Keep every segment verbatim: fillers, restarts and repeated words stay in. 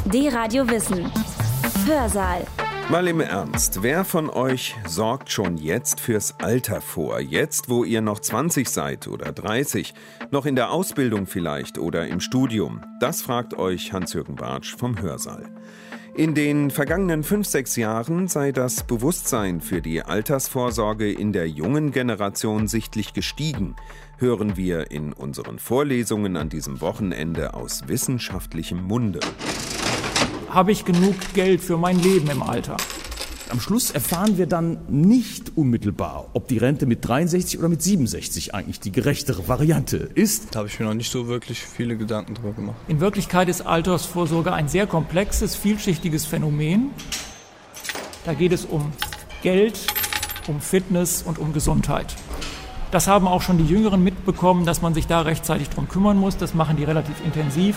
D-Radio Wissen. Hörsaal. Mal im Ernst, wer von euch sorgt schon jetzt fürs Alter vor? Jetzt, wo ihr noch zwanzig seid oder dreißig, noch in der Ausbildung vielleicht oder im Studium? Das fragt euch Hans-Jürgen Bartsch vom Hörsaal. In den vergangenen fünf, sechs Jahren sei das Bewusstsein für die Altersvorsorge in der jungen Generation sichtlich gestiegen, hören wir in unseren Vorlesungen an diesem Wochenende aus wissenschaftlichem Munde. Habe ich genug Geld für mein Leben im Alter? Am Schluss erfahren wir dann nicht unmittelbar, ob die Rente mit dreiundsechzig oder mit siebenundsechzig eigentlich die gerechtere Variante ist. Da habe ich mir noch nicht so wirklich viele Gedanken drüber gemacht. In Wirklichkeit ist Altersvorsorge ein sehr komplexes, vielschichtiges Phänomen. Da geht es um Geld, um Fitness und um Gesundheit. Das haben auch schon die Jüngeren mitbekommen, dass man sich da rechtzeitig drum kümmern muss. Das machen die relativ intensiv.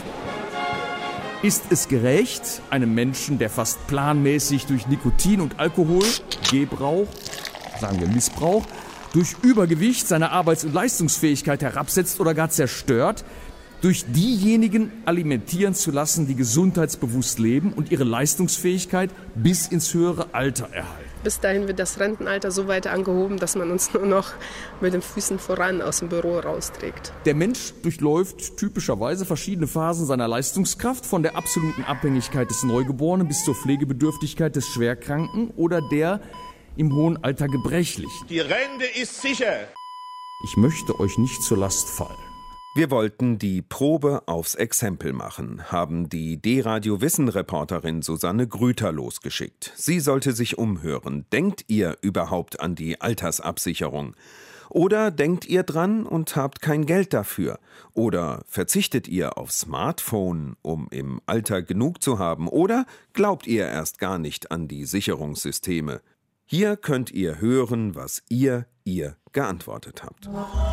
Ist es gerecht, einem Menschen, der fast planmäßig durch Nikotin und Alkohol, Gebrauch, sagen wir Missbrauch, durch Übergewicht seine Arbeits- und Leistungsfähigkeit herabsetzt oder gar zerstört, durch diejenigen alimentieren zu lassen, die gesundheitsbewusst leben und ihre Leistungsfähigkeit bis ins höhere Alter erhalten? Bis dahin wird das Rentenalter so weit angehoben, dass man uns nur noch mit den Füßen voran aus dem Büro rausträgt. Der Mensch durchläuft typischerweise verschiedene Phasen seiner Leistungskraft, von der absoluten Abhängigkeit des Neugeborenen bis zur Pflegebedürftigkeit des Schwerkranken oder der im hohen Alter Gebrechlichen. Die Rente ist sicher. Ich möchte euch nicht zur Last fallen. Wir wollten die Probe aufs Exempel machen, haben die D-Radio-Wissen-Reporterin Susanne Grüter losgeschickt. Sie sollte sich umhören. Denkt ihr überhaupt an die Altersabsicherung? Oder denkt ihr dran und habt kein Geld dafür? Oder verzichtet ihr auf Smartphone, um im Alter genug zu haben? Oder glaubt ihr erst gar nicht an die Sicherungssysteme? Hier könnt ihr hören, was ihr, ihr geantwortet habt.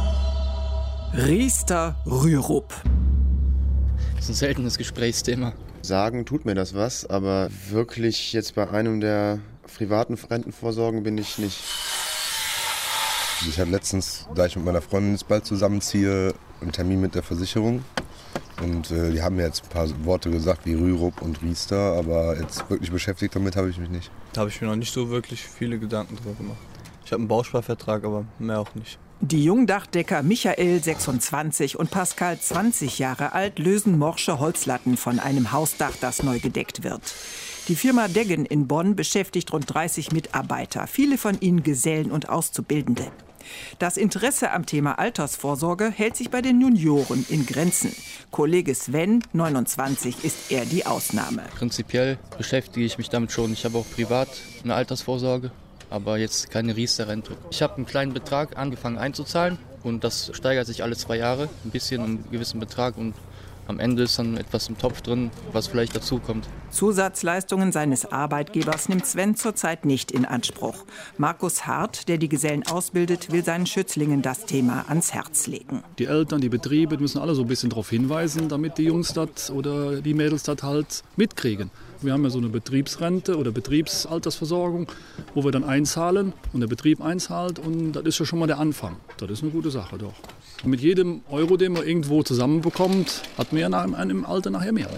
Riester Rürup. Das ist ein seltenes Gesprächsthema. Sagen tut mir das was, aber wirklich jetzt bei einem der privaten Rentenvorsorgen bin ich nicht. Ich hatte letztens, da ich mit meiner Freundin jetzt bald zusammenziehe, einen Termin mit der Versicherung. Und äh, die haben mir jetzt ein paar Worte gesagt wie Rürup und Riester, aber jetzt wirklich beschäftigt damit habe ich mich nicht. Da habe ich mir noch nicht so wirklich viele Gedanken drüber gemacht. Ich habe einen Bausparvertrag, aber mehr auch nicht. Die Jungdachdecker Michael, sechsundzwanzig, und Pascal, zwanzig Jahre alt, lösen morsche Holzlatten von einem Hausdach, das neu gedeckt wird. Die Firma Deggen in Bonn beschäftigt rund dreißig Mitarbeiter, viele von ihnen Gesellen und Auszubildende. Das Interesse am Thema Altersvorsorge hält sich bei den Junioren in Grenzen. Kollege Sven, neunundzwanzig, ist eher die Ausnahme. Prinzipiell beschäftige ich mich damit schon. Ich habe auch privat eine Altersvorsorge, aber jetzt keine Riester-Rente. Ich habe einen kleinen Betrag angefangen einzuzahlen und das steigert sich alle zwei Jahre, ein bisschen um einen gewissen Betrag, und am Ende ist dann etwas im Topf drin, was vielleicht dazukommt. Zusatzleistungen seines Arbeitgebers nimmt Sven zurzeit nicht in Anspruch. Markus Hart, der die Gesellen ausbildet, will seinen Schützlingen das Thema ans Herz legen. Die Eltern, die Betriebe müssen alle so ein bisschen darauf hinweisen, damit die Jungs das oder die Mädels das halt mitkriegen. Wir haben ja so eine Betriebsrente oder Betriebsaltersversorgung, wo wir dann einzahlen und der Betrieb einzahlt, und das ist ja schon mal der Anfang. Das ist eine gute Sache, doch. Und mit jedem Euro, den man irgendwo zusammenbekommt, hat man ja nach einem Alter nachher mehr.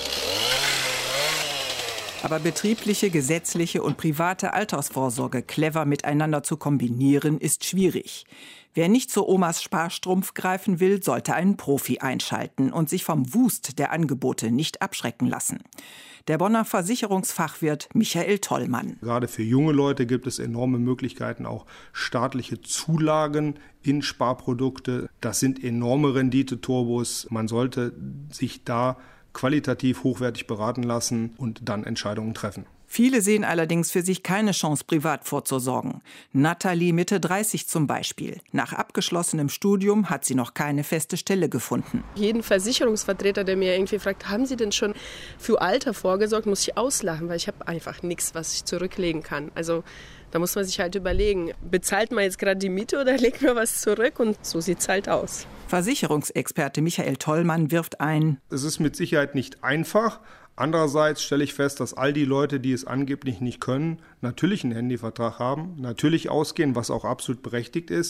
Aber betriebliche, gesetzliche und private Altersvorsorge clever miteinander zu kombinieren, ist schwierig. Wer nicht zu Omas Sparstrumpf greifen will, sollte einen Profi einschalten und sich vom Wust der Angebote nicht abschrecken lassen. Der Bonner Versicherungsfachwirt Michael Tollmann. Gerade für junge Leute gibt es enorme Möglichkeiten, auch staatliche Zulagen in Sparprodukte. Das sind enorme Rendite-Turbos. Man sollte sich da qualitativ hochwertig beraten lassen und dann Entscheidungen treffen. Viele sehen allerdings für sich keine Chance, privat vorzusorgen. Nathalie, Mitte dreißig zum Beispiel. Nach abgeschlossenem Studium hat sie noch keine feste Stelle gefunden. Jeden Versicherungsvertreter, der mir irgendwie fragt, haben Sie denn schon für Alter vorgesorgt, muss ich auslachen, weil ich habe einfach nichts, was ich zurücklegen kann. Also da muss man sich halt überlegen, bezahlt man jetzt gerade die Miete oder legt man was zurück? Und so sieht es halt aus. Versicherungsexperte Michael Tollmann wirft ein: Es ist mit Sicherheit nicht einfach. Andererseits stelle ich fest, dass all die Leute, die es angeblich nicht können, natürlich einen Handyvertrag haben, natürlich ausgehen, was auch absolut berechtigt ist.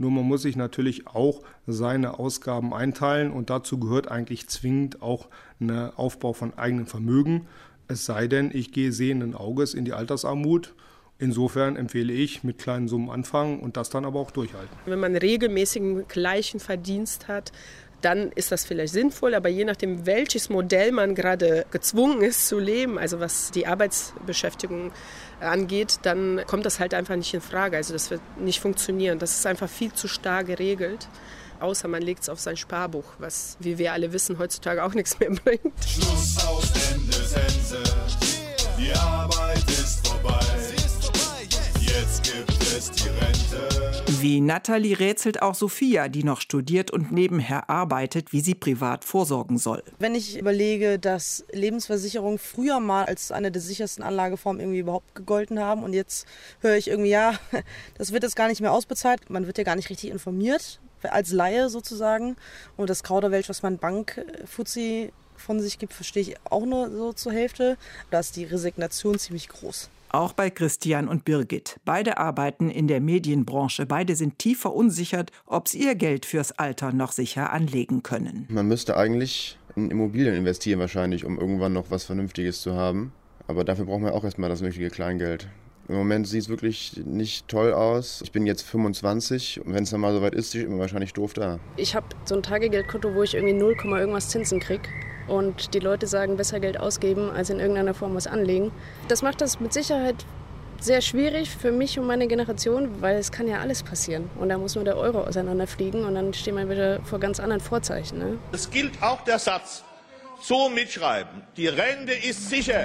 Nur man muss sich natürlich auch seine Ausgaben einteilen und dazu gehört eigentlich zwingend auch ein Aufbau von eigenem Vermögen. Es sei denn, ich gehe sehenden Auges in die Altersarmut. Insofern empfehle ich, mit kleinen Summen anfangen und das dann aber auch durchhalten. Wenn man regelmäßigen gleichen Verdienst hat, dann ist das vielleicht sinnvoll, aber je nachdem, welches Modell man gerade gezwungen ist zu leben, also was die Arbeitsbeschäftigung angeht, dann kommt das halt einfach nicht in Frage. Also das wird nicht funktionieren. Das ist einfach viel zu starr geregelt, außer man legt es auf sein Sparbuch, was, wie wir alle wissen, heutzutage auch nichts mehr bringt. Schluss aus, Ende, Sense. Die Arbeit ist vorbei. Jetzt gibt es die Rente. Wie Nathalie rätselt auch Sophia, die noch studiert und nebenher arbeitet, wie sie privat vorsorgen soll. Wenn ich überlege, dass Lebensversicherungen früher mal als eine der sichersten Anlageformen irgendwie überhaupt gegolten haben und jetzt höre ich irgendwie, ja, das wird jetzt gar nicht mehr ausbezahlt. Man wird ja gar nicht richtig informiert, als Laie sozusagen. Und das Kauderwelsch, was man Bankfuzzi von sich gibt, verstehe ich auch nur so zur Hälfte. Da ist die Resignation ziemlich groß. Auch bei Christian und Birgit. Beide arbeiten in der Medienbranche. Beide sind tief verunsichert, ob sie ihr Geld fürs Alter noch sicher anlegen können. Man müsste eigentlich in Immobilien investieren wahrscheinlich, um irgendwann noch was Vernünftiges zu haben. Aber dafür braucht man auch erstmal das nötige Kleingeld. Im Moment sieht es wirklich nicht toll aus. Ich bin jetzt fünfundzwanzig und wenn es dann mal soweit ist, stehe ich immer wahrscheinlich doof da. Ich habe so ein Tagegeldkonto, wo ich irgendwie null, irgendwas Zinsen kriege. Und die Leute sagen, besser Geld ausgeben, als in irgendeiner Form was anlegen. Das macht das mit Sicherheit sehr schwierig für mich und meine Generation, weil es kann ja alles passieren. Und da muss nur der Euro auseinanderfliegen und dann stehen wir wieder vor ganz anderen Vorzeichen. Ne? Es gilt auch der Satz, so mitschreiben, die Rente ist sicher.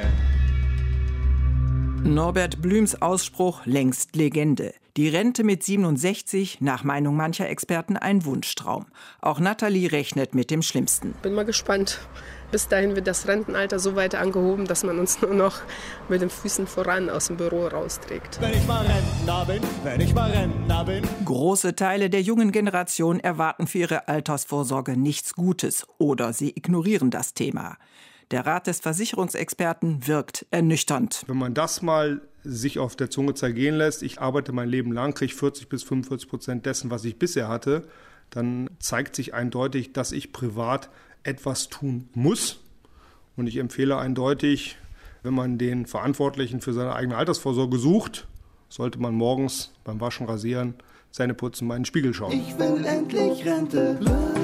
Norbert Blüms Ausspruch längst Legende. Die Rente mit siebenundsechzig, nach Meinung mancher Experten ein Wunschtraum. Auch Nathalie rechnet mit dem Schlimmsten. Bin mal gespannt. Bis dahin wird das Rentenalter so weit angehoben, dass man uns nur noch mit den Füßen voran aus dem Büro rausträgt. Wenn ich mal Rentner bin, wenn ich mal Rentner bin. Große Teile der jungen Generation erwarten für ihre Altersvorsorge nichts Gutes oder sie ignorieren das Thema. Der Rat des Versicherungsexperten wirkt ernüchternd. Wenn man das mal sich auf der Zunge zergehen lässt, ich arbeite mein Leben lang, kriege vierzig bis fünfundvierzig Prozent dessen, was ich bisher hatte, dann zeigt sich eindeutig, dass ich privat etwas tun muss. Und ich empfehle eindeutig, wenn man den Verantwortlichen für seine eigene Altersvorsorge sucht, sollte man morgens beim Waschen, Rasieren, Zähne putzen, mal in den Spiegel schauen. Ich will endlich Rente.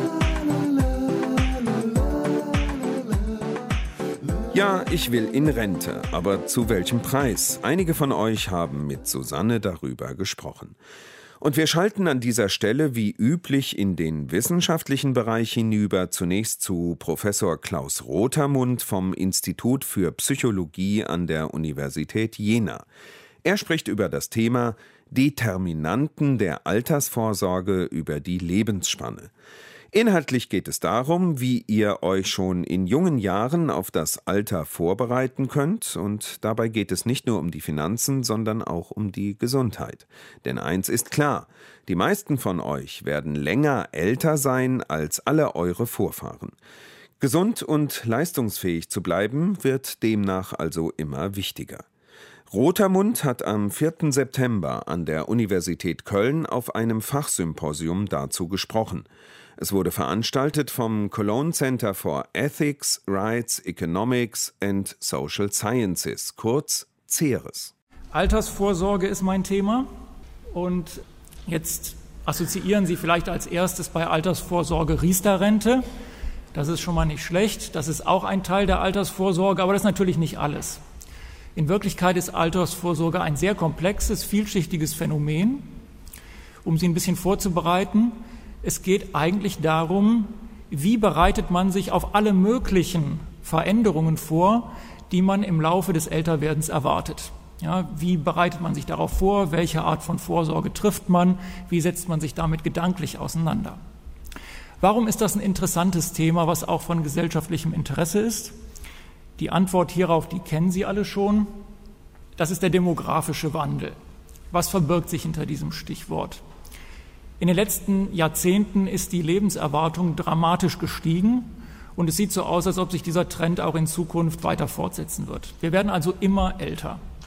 Ja, ich will in Rente, aber zu welchem Preis? Einige von euch haben mit Susanne darüber gesprochen. Und wir schalten an dieser Stelle wie üblich in den wissenschaftlichen Bereich hinüber, zunächst zu Professor Klaus Rotermund vom Institut für Psychologie an der Universität Jena. Er spricht über das Thema Determinanten der Altersvorsorge über die Lebensspanne. Inhaltlich geht es darum, wie ihr euch schon in jungen Jahren auf das Alter vorbereiten könnt. Und dabei geht es nicht nur um die Finanzen, sondern auch um die Gesundheit. Denn eins ist klar, die meisten von euch werden länger älter sein als alle eure Vorfahren. Gesund und leistungsfähig zu bleiben, wird demnach also immer wichtiger. Rotermund hat am vierten September an der Universität Köln auf einem Fachsymposium dazu gesprochen. Es wurde veranstaltet vom Cologne Center for Ethics, Rights, Economics and Social Sciences, kurz CERES. Altersvorsorge ist mein Thema und jetzt assoziieren Sie vielleicht als erstes bei Altersvorsorge Riester-Rente. Das ist schon mal nicht schlecht, das ist auch ein Teil der Altersvorsorge, aber das ist natürlich nicht alles. In Wirklichkeit ist Altersvorsorge ein sehr komplexes, vielschichtiges Phänomen. Um Sie ein bisschen vorzubereiten, es geht eigentlich darum, wie bereitet man sich auf alle möglichen Veränderungen vor, die man im Laufe des Älterwerdens erwartet. Ja, wie bereitet man sich darauf vor? Welche Art von Vorsorge trifft man? Wie setzt man sich damit gedanklich auseinander? Warum ist das ein interessantes Thema, was auch von gesellschaftlichem Interesse ist? Die Antwort hierauf, die kennen Sie alle schon. Das ist der demografische Wandel. Was verbirgt sich hinter diesem Stichwort? In den letzten Jahrzehnten ist die Lebenserwartung dramatisch gestiegen und es sieht so aus, als ob sich dieser Trend auch in Zukunft weiter fortsetzen wird. Wir werden also immer älter.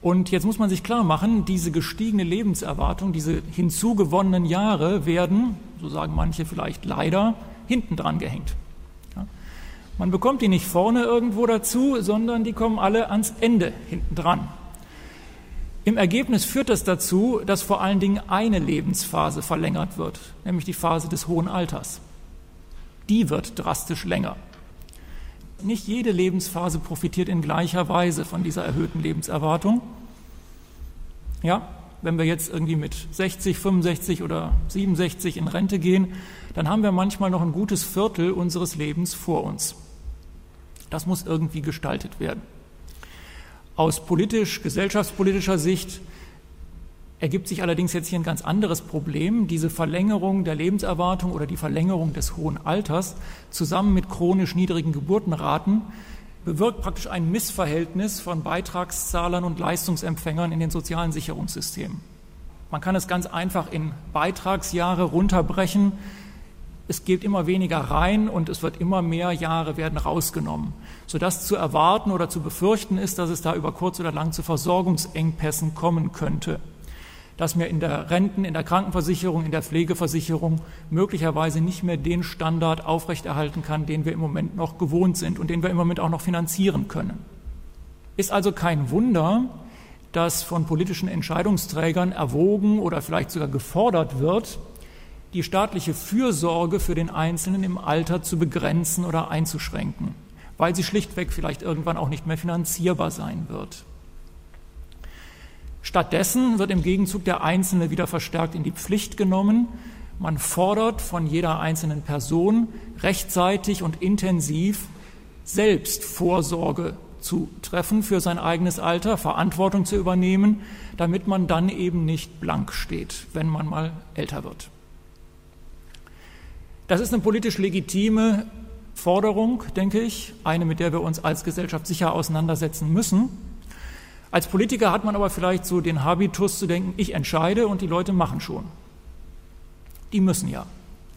Und jetzt muss man sich klar machen, diese gestiegene Lebenserwartung, diese hinzugewonnenen Jahre werden, so sagen manche vielleicht leider, hinten dran gehängt. Ja. Man bekommt die nicht vorne irgendwo dazu, sondern die kommen alle ans Ende hinten dran. Im Ergebnis führt das dazu, dass vor allen Dingen eine Lebensphase verlängert wird, nämlich die Phase des hohen Alters. Die wird drastisch länger. Nicht jede Lebensphase profitiert in gleicher Weise von dieser erhöhten Lebenserwartung. Ja, wenn wir jetzt irgendwie mit sechzig, fünfundsechzig oder siebenundsechzig in Rente gehen, dann haben wir manchmal noch ein gutes Viertel unseres Lebens vor uns. Das muss irgendwie gestaltet werden. Aus politisch, gesellschaftspolitischer Sicht ergibt sich allerdings jetzt hier ein ganz anderes Problem. Diese Verlängerung der Lebenserwartung oder die Verlängerung des hohen Alters zusammen mit chronisch niedrigen Geburtenraten bewirkt praktisch ein Missverhältnis von Beitragszahlern und Leistungsempfängern in den sozialen Sicherungssystemen. Man kann es ganz einfach in Beitragsjahre runterbrechen. Es geht immer weniger rein und es wird immer mehr Jahre werden rausgenommen, sodass zu erwarten oder zu befürchten ist, dass es da über kurz oder lang zu Versorgungsengpässen kommen könnte. Dass mir in der Renten-, in der Krankenversicherung, in der Pflegeversicherung möglicherweise nicht mehr den Standard aufrechterhalten kann, den wir im Moment noch gewohnt sind und den wir im Moment auch noch finanzieren können. Ist also kein Wunder, dass von politischen Entscheidungsträgern erwogen oder vielleicht sogar gefordert wird, die staatliche Fürsorge für den Einzelnen im Alter zu begrenzen oder einzuschränken, weil sie schlichtweg vielleicht irgendwann auch nicht mehr finanzierbar sein wird. Stattdessen wird im Gegenzug der Einzelne wieder verstärkt in die Pflicht genommen. Man fordert von jeder einzelnen Person rechtzeitig und intensiv selbst Vorsorge zu treffen für sein eigenes Alter, Verantwortung zu übernehmen, damit man dann eben nicht blank steht, wenn man mal älter wird. Das ist eine politisch legitime Forderung, denke ich, eine, mit der wir uns als Gesellschaft sicher auseinandersetzen müssen. Als Politiker hat man aber vielleicht so den Habitus zu denken, ich entscheide und die Leute machen schon. Die müssen ja.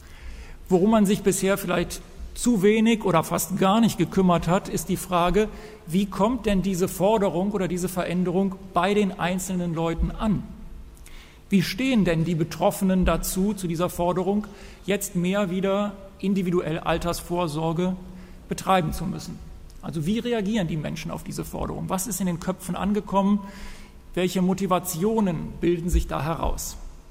Worum man sich bisher vielleicht zu wenig oder fast gar nicht gekümmert hat, ist die Frage, wie kommt denn diese Forderung oder diese Veränderung bei den einzelnen Leuten an? Wie stehen denn die Betroffenen dazu, zu dieser Forderung, jetzt mehr wieder individuell Altersvorsorge betreiben zu müssen? Also wie reagieren die Menschen auf diese Forderung? Was ist in den Köpfen angekommen? Welche Motivationen bilden sich da heraus?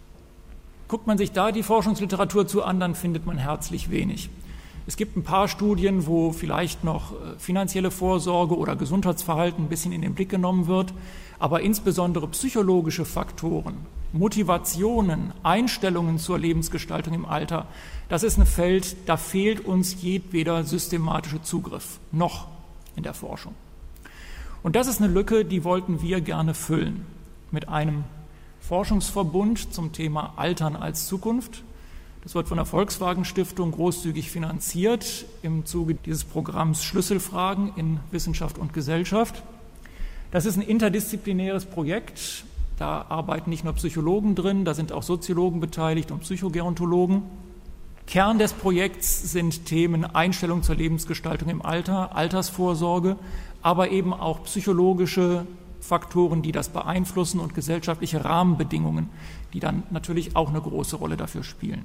Guckt man sich da die Forschungsliteratur zu an, dann findet man herzlich wenig. Es gibt ein paar Studien, wo vielleicht noch finanzielle Vorsorge oder Gesundheitsverhalten ein bisschen in den Blick genommen wird, aber insbesondere psychologische Faktoren, Motivationen, Einstellungen zur Lebensgestaltung im Alter, das ist ein Feld, da fehlt uns jedweder systematische Zugriff, noch in der Forschung. Und das ist eine Lücke, die wollten wir gerne füllen mit einem Forschungsverbund zum Thema Altern als Zukunft. Das wird von der Volkswagen Stiftung großzügig finanziert im Zuge dieses Programms Schlüsselfragen in Wissenschaft und Gesellschaft. Das ist ein interdisziplinäres Projekt. Da arbeiten nicht nur Psychologen drin, da sind auch Soziologen beteiligt und Psychogerontologen. Kern des Projekts sind Themen Einstellung zur Lebensgestaltung im Alter, Altersvorsorge, aber eben auch psychologische Faktoren, die das beeinflussen und gesellschaftliche Rahmenbedingungen, die dann natürlich auch eine große Rolle dafür spielen.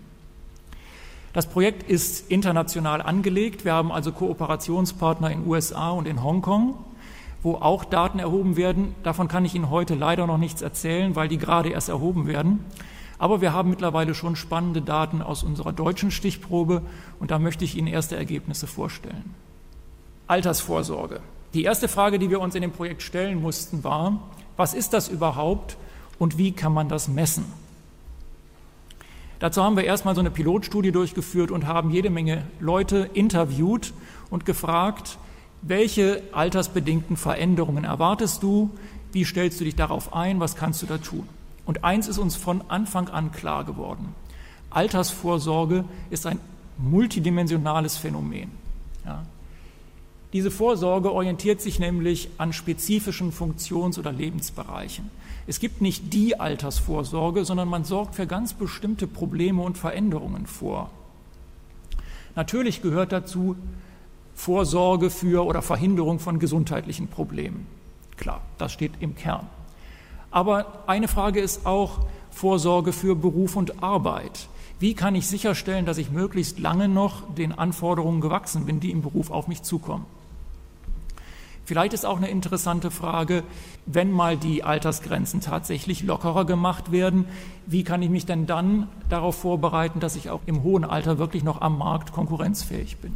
Das Projekt ist international angelegt. Wir haben also Kooperationspartner in U S A und in Hongkong, wo auch Daten erhoben werden. Davon kann ich Ihnen heute leider noch nichts erzählen, weil die gerade erst erhoben werden. Aber wir haben mittlerweile schon spannende Daten aus unserer deutschen Stichprobe und da möchte ich Ihnen erste Ergebnisse vorstellen. Altersvorsorge. Die erste Frage, die wir uns in dem Projekt stellen mussten, war, was ist das überhaupt und wie kann man das messen? Dazu haben wir erstmal so eine Pilotstudie durchgeführt und haben jede Menge Leute interviewt und gefragt, welche altersbedingten Veränderungen erwartest du, wie stellst du dich darauf ein, was kannst du da tun? Und eins ist uns von Anfang an klar geworden. Altersvorsorge ist ein multidimensionales Phänomen. Ja. Diese Vorsorge orientiert sich nämlich an spezifischen Funktions- oder Lebensbereichen. Es gibt nicht die Altersvorsorge, sondern man sorgt für ganz bestimmte Probleme und Veränderungen vor. Natürlich gehört dazu Vorsorge für oder Verhinderung von gesundheitlichen Problemen. Klar, das steht im Kern. Aber eine Frage ist auch Vorsorge für Beruf und Arbeit. Wie kann ich sicherstellen, dass ich möglichst lange noch den Anforderungen gewachsen bin, die im Beruf auf mich zukommen? Vielleicht ist auch eine interessante Frage, wenn mal die Altersgrenzen tatsächlich lockerer gemacht werden, wie kann ich mich denn dann darauf vorbereiten, dass ich auch im hohen Alter wirklich noch am Markt konkurrenzfähig bin?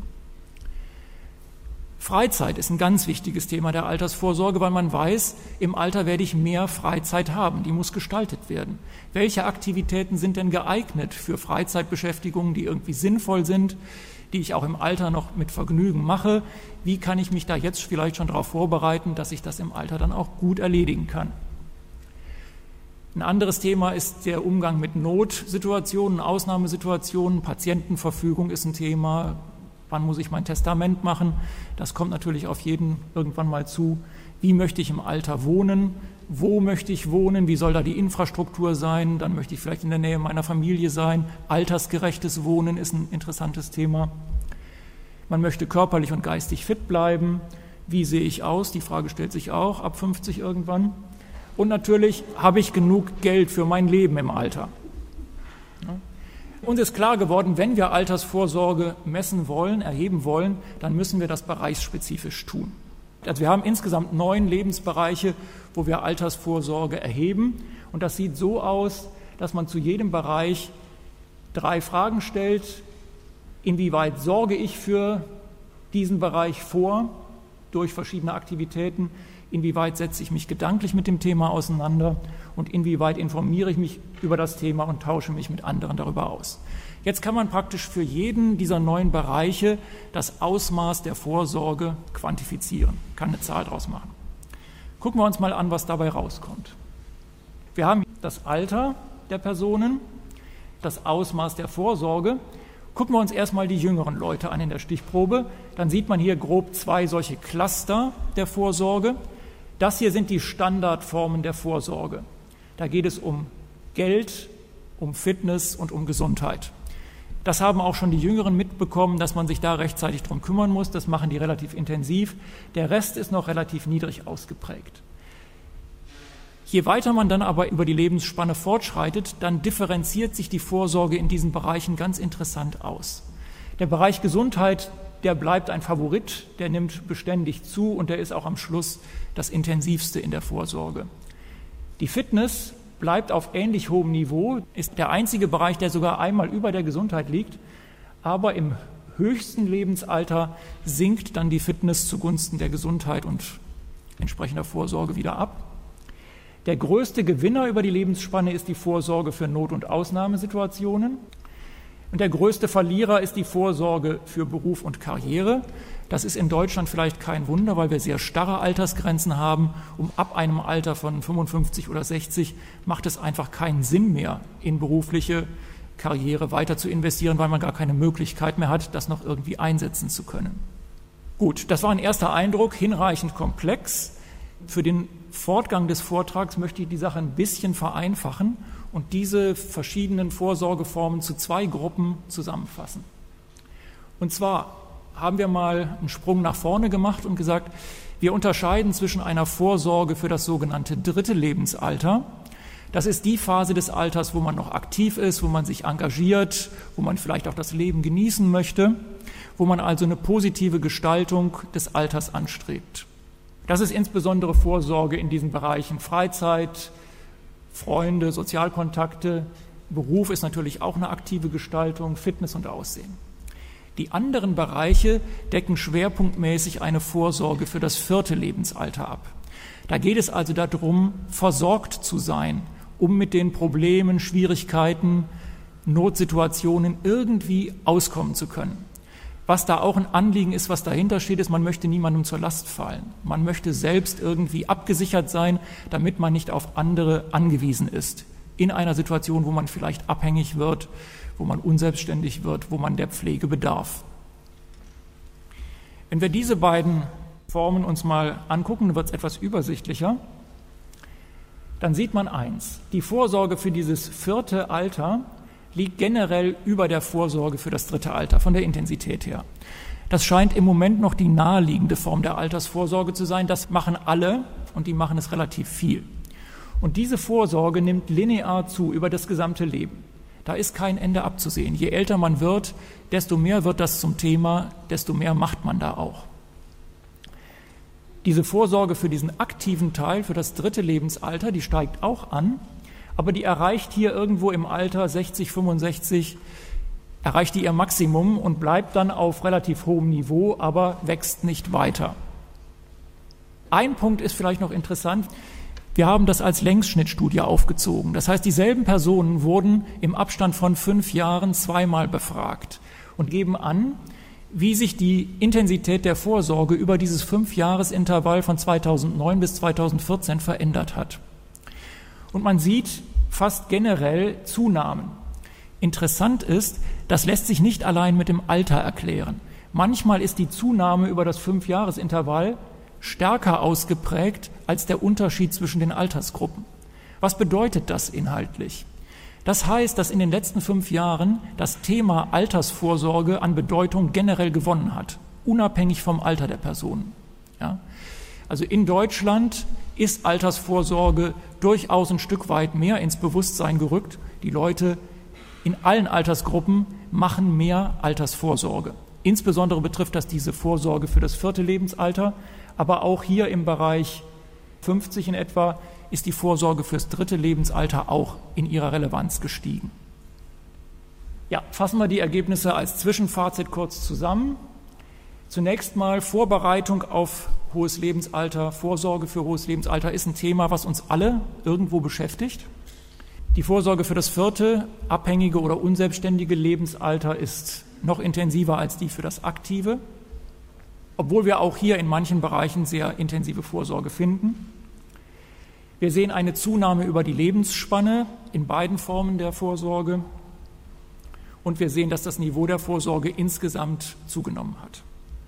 Freizeit ist ein ganz wichtiges Thema der Altersvorsorge, weil man weiß, im Alter werde ich mehr Freizeit haben, die muss gestaltet werden. Welche Aktivitäten sind denn geeignet für Freizeitbeschäftigungen, die irgendwie sinnvoll sind, die ich auch im Alter noch mit Vergnügen mache? Wie kann ich mich da jetzt vielleicht schon darauf vorbereiten, dass ich das im Alter dann auch gut erledigen kann? Ein anderes Thema ist der Umgang mit Notsituationen, Ausnahmesituationen. Patientenverfügung ist ein Thema. Wann muss ich mein Testament machen? Das kommt natürlich auf jeden irgendwann mal zu. Wie möchte ich im Alter wohnen? Wo möchte ich wohnen? Wie soll da die Infrastruktur sein? Dann möchte ich vielleicht in der Nähe meiner Familie sein. Altersgerechtes Wohnen ist ein interessantes Thema. Man möchte körperlich und geistig fit bleiben. Wie sehe ich aus? Die Frage stellt sich auch ab fünfzig irgendwann. Und natürlich, habe ich genug Geld für mein Leben im Alter? Uns ist klar geworden, wenn wir Altersvorsorge messen wollen, erheben wollen, dann müssen wir das bereichsspezifisch tun. Also wir haben insgesamt neun Lebensbereiche, wo wir Altersvorsorge erheben. Und das sieht so aus, dass man zu jedem Bereich drei Fragen stellt. Inwieweit sorge ich für diesen Bereich vor durch verschiedene Aktivitäten? Inwieweit setze ich mich gedanklich mit dem Thema auseinander? Und inwieweit informiere ich mich über das Thema und tausche mich mit anderen darüber aus? Jetzt kann man praktisch für jeden dieser neun Bereiche das Ausmaß der Vorsorge quantifizieren, kann eine Zahl draus machen. Gucken wir uns mal an, was dabei rauskommt. Wir haben das Alter der Personen, das Ausmaß der Vorsorge. Gucken wir uns erstmal die jüngeren Leute an in der Stichprobe. Dann sieht man hier grob zwei solche Cluster der Vorsorge. Das hier sind die Standardformen der Vorsorge. Da geht es um Geld, um Fitness und um Gesundheit. Das haben auch schon die Jüngeren mitbekommen, dass man sich da rechtzeitig drum kümmern muss. Das machen die relativ intensiv. Der Rest ist noch relativ niedrig ausgeprägt. Je weiter man dann aber über die Lebensspanne fortschreitet, dann differenziert sich die Vorsorge in diesen Bereichen ganz interessant aus. Der Bereich Gesundheit, der bleibt ein Favorit, der nimmt beständig zu und der ist auch am Schluss das intensivste in der Vorsorge. Die Fitness bleibt auf ähnlich hohem Niveau, ist der einzige Bereich, der sogar einmal über der Gesundheit liegt, aber im höchsten Lebensalter sinkt dann die Fitness zugunsten der Gesundheit und entsprechender Vorsorge wieder ab. Der größte Gewinner über die Lebensspanne ist die Vorsorge für Not- und Ausnahmesituationen. Und der größte Verlierer ist die Vorsorge für Beruf und Karriere. Das ist in Deutschland vielleicht kein Wunder, weil wir sehr starre Altersgrenzen haben. Um ab einem Alter von fünfundfünfzig oder sechzig macht es einfach keinen Sinn mehr, in berufliche Karriere weiter zu investieren, weil man gar keine Möglichkeit mehr hat, das noch irgendwie einsetzen zu können. Gut, das war ein erster Eindruck, hinreichend komplex. Für den Fortgang des Vortrags möchte ich die Sache ein bisschen vereinfachen und diese verschiedenen Vorsorgeformen zu zwei Gruppen zusammenfassen. Und zwar haben wir mal einen Sprung nach vorne gemacht und gesagt, wir unterscheiden zwischen einer Vorsorge für das sogenannte dritte Lebensalter. Das ist die Phase des Alters, wo man noch aktiv ist, wo man sich engagiert, wo man vielleicht auch das Leben genießen möchte, wo man also eine positive Gestaltung des Alters anstrebt. Das ist insbesondere Vorsorge in diesen Bereichen Freizeit, Freunde, Sozialkontakte. Beruf ist natürlich auch eine aktive Gestaltung, Fitness und Aussehen. Die anderen Bereiche decken schwerpunktmäßig eine Vorsorge für das vierte Lebensalter ab. Da geht es also darum, versorgt zu sein, um mit den Problemen, Schwierigkeiten, Notsituationen irgendwie auskommen zu können. Was da auch ein Anliegen ist, was dahinter steht, ist, man möchte niemandem zur Last fallen. Man möchte selbst irgendwie abgesichert sein, damit man nicht auf andere angewiesen ist. In einer Situation, wo man vielleicht abhängig wird, wo man unselbstständig wird, wo man der Pflege bedarf. Wenn wir diese beiden Formen uns mal angucken, dann wird es etwas übersichtlicher. Dann sieht man eins: Die Vorsorge für dieses vierte Alter liegt generell über der Vorsorge für das dritte Alter, von der Intensität her. Das scheint im Moment noch die naheliegende Form der Altersvorsorge zu sein. Das machen alle und die machen es relativ viel. Und diese Vorsorge nimmt linear zu über das gesamte Leben. Da ist kein Ende abzusehen. Je älter man wird, desto mehr wird das zum Thema, desto mehr macht man da auch. Diese Vorsorge für diesen aktiven Teil, für das dritte Lebensalter, die steigt auch an, aber die erreicht hier irgendwo im Alter sechzig, fünfundsechzig, erreicht die ihr Maximum und bleibt dann auf relativ hohem Niveau, aber wächst nicht weiter. Ein Punkt ist vielleicht noch interessant. Wir haben das als Längsschnittstudie aufgezogen. Das heißt, dieselben Personen wurden im Abstand von fünf Jahren zweimal befragt und geben an, wie sich die Intensität der Vorsorge über dieses Fünfjahresintervall von zweitausendneun bis zweitausendvierzehn verändert hat. Und man sieht fast generell Zunahmen. Interessant ist, das lässt sich nicht allein mit dem Alter erklären. Manchmal ist die Zunahme über das Fünfjahresintervall stärker ausgeprägt als der Unterschied zwischen den Altersgruppen. Was bedeutet das inhaltlich? Das heißt, dass in den letzten fünf Jahren das Thema Altersvorsorge an Bedeutung generell gewonnen hat, unabhängig vom Alter der Personen. Ja? Also in Deutschland ist Altersvorsorge durchaus ein Stück weit mehr ins Bewusstsein gerückt. Die Leute in allen Altersgruppen machen mehr Altersvorsorge. Insbesondere betrifft das diese Vorsorge für das vierte Lebensalter, aber auch hier im Bereich fünfzig in etwa ist die Vorsorge fürs dritte Lebensalter auch in ihrer Relevanz gestiegen. Ja, fassen wir die Ergebnisse als Zwischenfazit kurz zusammen. Zunächst mal Vorbereitung auf hohes Lebensalter, Vorsorge für hohes Lebensalter ist ein Thema, was uns alle irgendwo beschäftigt. Die Vorsorge für das vierte, abhängige oder unselbstständige Lebensalter ist noch intensiver als die für das aktive, obwohl wir auch hier in manchen Bereichen sehr intensive Vorsorge finden. Wir sehen eine Zunahme über die Lebensspanne in beiden Formen der Vorsorge und wir sehen, dass das Niveau der Vorsorge insgesamt zugenommen hat.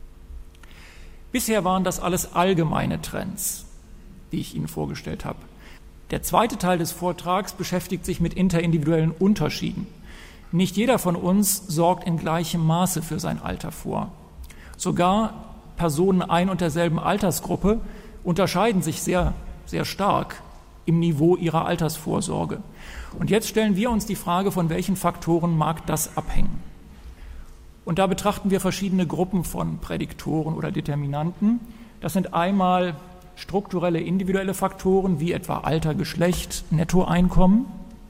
Bisher waren das alles allgemeine Trends, die ich Ihnen vorgestellt habe. Der zweite Teil des Vortrags beschäftigt sich mit interindividuellen Unterschieden. Nicht jeder von uns sorgt in gleichem Maße für sein Alter vor. Sogar Personen ein und derselben Altersgruppe unterscheiden sich sehr, sehr stark im Niveau ihrer Altersvorsorge. Und jetzt stellen wir uns die Frage, von welchen Faktoren mag das abhängen? Und da betrachten wir verschiedene Gruppen von Prädiktoren oder Determinanten. Das sind einmal strukturelle individuelle Faktoren wie etwa Alter, Geschlecht, Nettoeinkommen.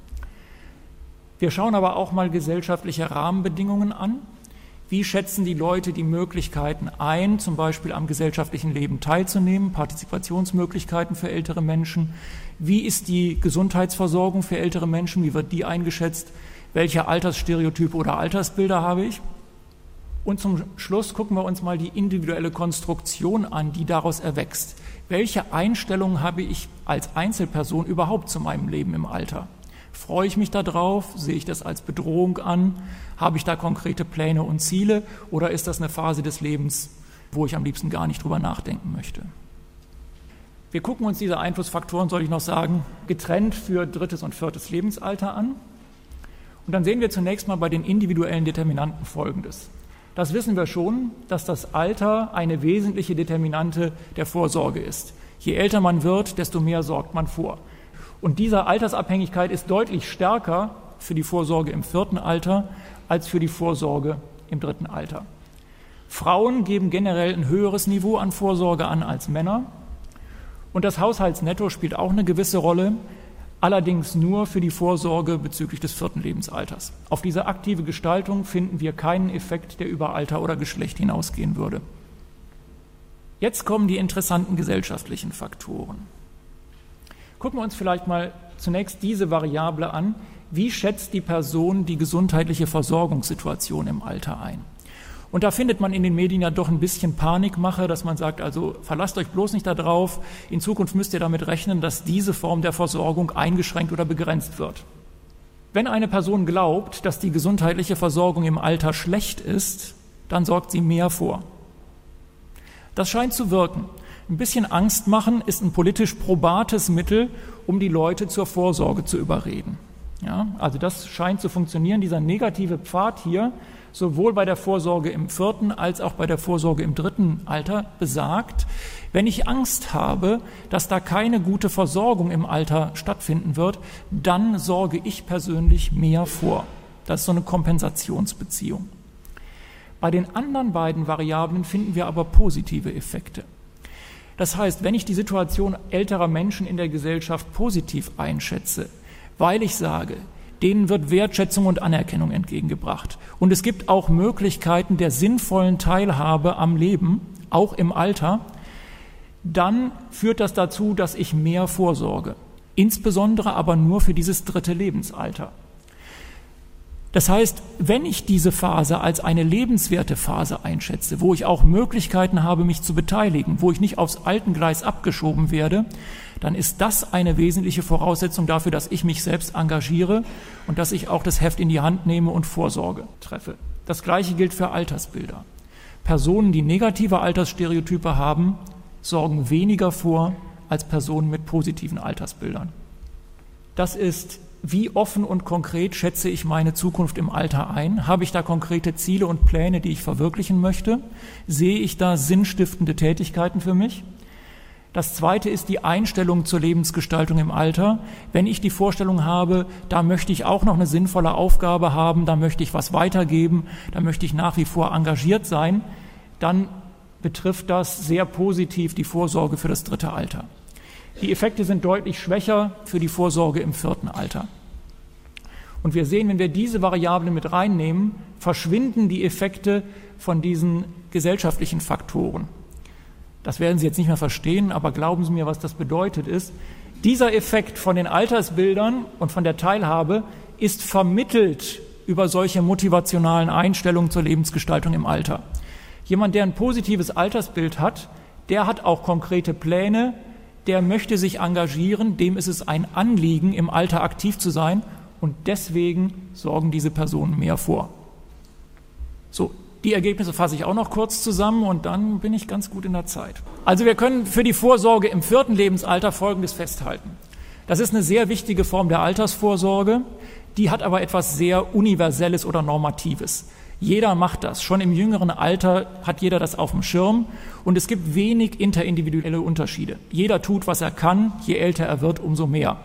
Wir schauen aber auch mal gesellschaftliche Rahmenbedingungen an. Wie schätzen die Leute die Möglichkeiten ein, zum Beispiel am gesellschaftlichen Leben teilzunehmen, Partizipationsmöglichkeiten für ältere Menschen? Wie ist die Gesundheitsversorgung für ältere Menschen? Wie wird die eingeschätzt? Welche Altersstereotype oder Altersbilder habe ich? Und zum Schluss gucken wir uns mal die individuelle Konstruktion an, die daraus erwächst. Welche Einstellungen habe ich als Einzelperson überhaupt zu meinem Leben im Alter? Freue ich mich darauf? Sehe ich das als Bedrohung an? Habe ich da konkrete Pläne und Ziele? Oder ist das eine Phase des Lebens, wo ich am liebsten gar nicht drüber nachdenken möchte? Wir gucken uns diese Einflussfaktoren, soll ich noch sagen, getrennt für drittes und viertes Lebensalter an. Und dann sehen wir zunächst mal bei den individuellen Determinanten Folgendes. Das wissen wir schon, dass das Alter eine wesentliche Determinante der Vorsorge ist. Je älter man wird, desto mehr sorgt man vor. Und diese Altersabhängigkeit ist deutlich stärker für die Vorsorge im vierten Alter als für die Vorsorge im dritten Alter. Frauen geben generell ein höheres Niveau an Vorsorge an als Männer. Und das Haushaltsnetto spielt auch eine gewisse Rolle, allerdings nur für die Vorsorge bezüglich des vierten Lebensalters. Auf diese aktive Gestaltung finden wir keinen Effekt, der über Alter oder Geschlecht hinausgehen würde. Jetzt kommen die interessanten gesellschaftlichen Faktoren. Gucken wir uns vielleicht mal zunächst diese Variable an. Wie schätzt die Person die gesundheitliche Versorgungssituation im Alter ein? Und da findet man in den Medien ja doch ein bisschen Panikmache, dass man sagt, also verlasst euch bloß nicht darauf, in Zukunft müsst ihr damit rechnen, dass diese Form der Versorgung eingeschränkt oder begrenzt wird. Wenn eine Person glaubt, dass die gesundheitliche Versorgung im Alter schlecht ist, dann sorgt sie mehr vor. Das scheint zu wirken. Ein bisschen Angst machen ist ein politisch probates Mittel, um die Leute zur Vorsorge zu überreden. Ja, also das scheint zu funktionieren, dieser negative Pfad hier, sowohl bei der Vorsorge im vierten als auch bei der Vorsorge im dritten Alter besagt, wenn ich Angst habe, dass da keine gute Versorgung im Alter stattfinden wird, dann sorge ich persönlich mehr vor. Das ist so eine Kompensationsbeziehung. Bei den anderen beiden Variablen finden wir aber positive Effekte. Das heißt, wenn ich die Situation älterer Menschen in der Gesellschaft positiv einschätze, weil ich sage, denen wird Wertschätzung und Anerkennung entgegengebracht. Und es gibt auch Möglichkeiten der sinnvollen Teilhabe am Leben, auch im Alter, dann führt das dazu, dass ich mehr vorsorge. Insbesondere aber nur für dieses dritte Lebensalter. Das heißt, wenn ich diese Phase als eine lebenswerte Phase einschätze, wo ich auch Möglichkeiten habe, mich zu beteiligen, wo ich nicht aufs Altengleis abgeschoben werde, dann ist das eine wesentliche Voraussetzung dafür, dass ich mich selbst engagiere und dass ich auch das Heft in die Hand nehme und Vorsorge treffe. Das Gleiche gilt für Altersbilder. Personen, die negative Altersstereotype haben, sorgen weniger vor als Personen mit positiven Altersbildern. Das ist, wie offen und konkret schätze ich meine Zukunft im Alter ein? Habe ich da konkrete Ziele und Pläne, die ich verwirklichen möchte? Sehe ich da sinnstiftende Tätigkeiten für mich? Das Zweite ist die Einstellung zur Lebensgestaltung im Alter. Wenn ich die Vorstellung habe, da möchte ich auch noch eine sinnvolle Aufgabe haben, da möchte ich was weitergeben, da möchte ich nach wie vor engagiert sein, dann betrifft das sehr positiv die Vorsorge für das dritte Alter. Die Effekte sind deutlich schwächer für die Vorsorge im vierten Alter. Und wir sehen, wenn wir diese Variablen mit reinnehmen, verschwinden die Effekte von diesen gesellschaftlichen Faktoren. Das werden Sie jetzt nicht mehr verstehen, aber glauben Sie mir, was das bedeutet ist. Dieser Effekt von den Altersbildern und von der Teilhabe ist vermittelt über solche motivationalen Einstellungen zur Lebensgestaltung im Alter. Jemand, der ein positives Altersbild hat, der hat auch konkrete Pläne, der möchte sich engagieren, dem ist es ein Anliegen, im Alter aktiv zu sein und deswegen sorgen diese Personen mehr vor. So, die Ergebnisse fasse ich auch noch kurz zusammen und dann bin ich ganz gut in der Zeit. Also wir können für die Vorsorge im vierten Lebensalter Folgendes festhalten. Das ist eine sehr wichtige Form der Altersvorsorge, die hat aber etwas sehr Universelles oder Normatives. Jeder macht das. Schon im jüngeren Alter hat jeder das auf dem Schirm und es gibt wenig interindividuelle Unterschiede. Jeder tut, was er kann, je älter er wird, umso mehr.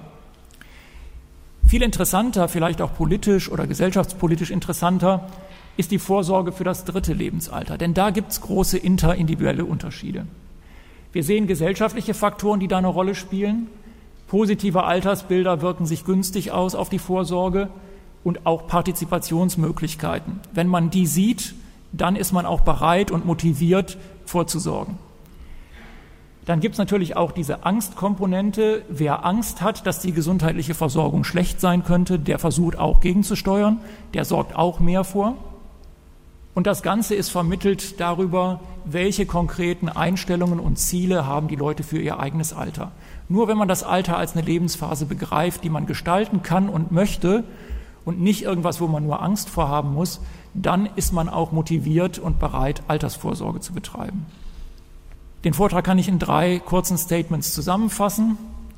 Viel interessanter, vielleicht auch politisch oder gesellschaftspolitisch interessanter, ist die Vorsorge für das dritte Lebensalter. Denn da gibt es große interindividuelle Unterschiede. Wir sehen gesellschaftliche Faktoren, die da eine Rolle spielen. Positive Altersbilder wirken sich günstig aus auf die Vorsorge und auch Partizipationsmöglichkeiten. Wenn man die sieht, dann ist man auch bereit und motiviert, vorzusorgen. Dann gibt es natürlich auch diese Angstkomponente. Wer Angst hat, dass die gesundheitliche Versorgung schlecht sein könnte, der versucht auch gegenzusteuern, der sorgt auch mehr vor. Und das Ganze ist vermittelt darüber, welche konkreten Einstellungen und Ziele haben die Leute für ihr eigenes Alter. Nur wenn man das Alter als eine Lebensphase begreift, die man gestalten kann und möchte und nicht irgendwas, wo man nur Angst vor haben muss, dann ist man auch motiviert und bereit, Altersvorsorge zu betreiben. Den Vortrag kann ich in drei kurzen Statements zusammenfassen.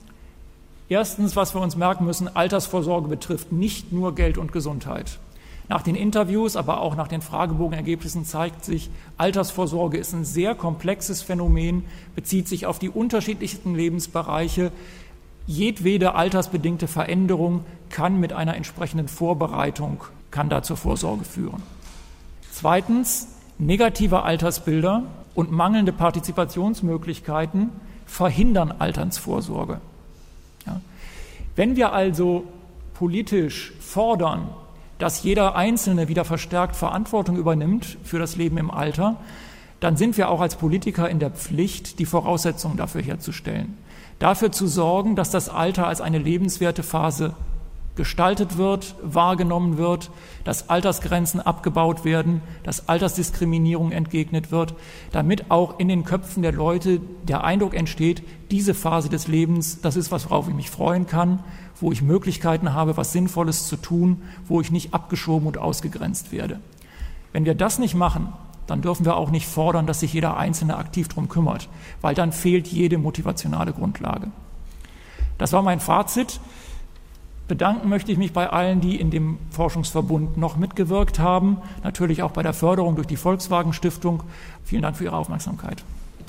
Erstens, was wir uns merken müssen, Altersvorsorge betrifft nicht nur Geld und Gesundheit. Nach den Interviews, aber auch nach den Fragebogenergebnissen zeigt sich, Altersvorsorge ist ein sehr komplexes Phänomen, bezieht sich auf die unterschiedlichsten Lebensbereiche. Jedwede altersbedingte Veränderung kann mit einer entsprechenden Vorbereitung, kann da zur Vorsorge führen. Zweitens, negative Altersbilder und mangelnde Partizipationsmöglichkeiten verhindern Altersvorsorge. Ja. Wenn wir also politisch fordern, dass jeder Einzelne wieder verstärkt Verantwortung übernimmt für das Leben im Alter, dann sind wir auch als Politiker in der Pflicht, die Voraussetzungen dafür herzustellen. Dafür zu sorgen, dass das Alter als eine lebenswerte Phase gestaltet wird, wahrgenommen wird, dass Altersgrenzen abgebaut werden, dass Altersdiskriminierung entgegnet wird, damit auch in den Köpfen der Leute der Eindruck entsteht, diese Phase des Lebens, das ist was, worauf ich mich freuen kann, wo ich Möglichkeiten habe, was Sinnvolles zu tun, wo ich nicht abgeschoben und ausgegrenzt werde. Wenn wir das nicht machen, dann dürfen wir auch nicht fordern, dass sich jeder Einzelne aktiv darum kümmert, weil dann fehlt jede motivationale Grundlage. Das war mein Fazit. Bedanken möchte ich mich bei allen, die in dem Forschungsverbund noch mitgewirkt haben, natürlich auch bei der Förderung durch die Volkswagen Stiftung. Vielen Dank für Ihre Aufmerksamkeit.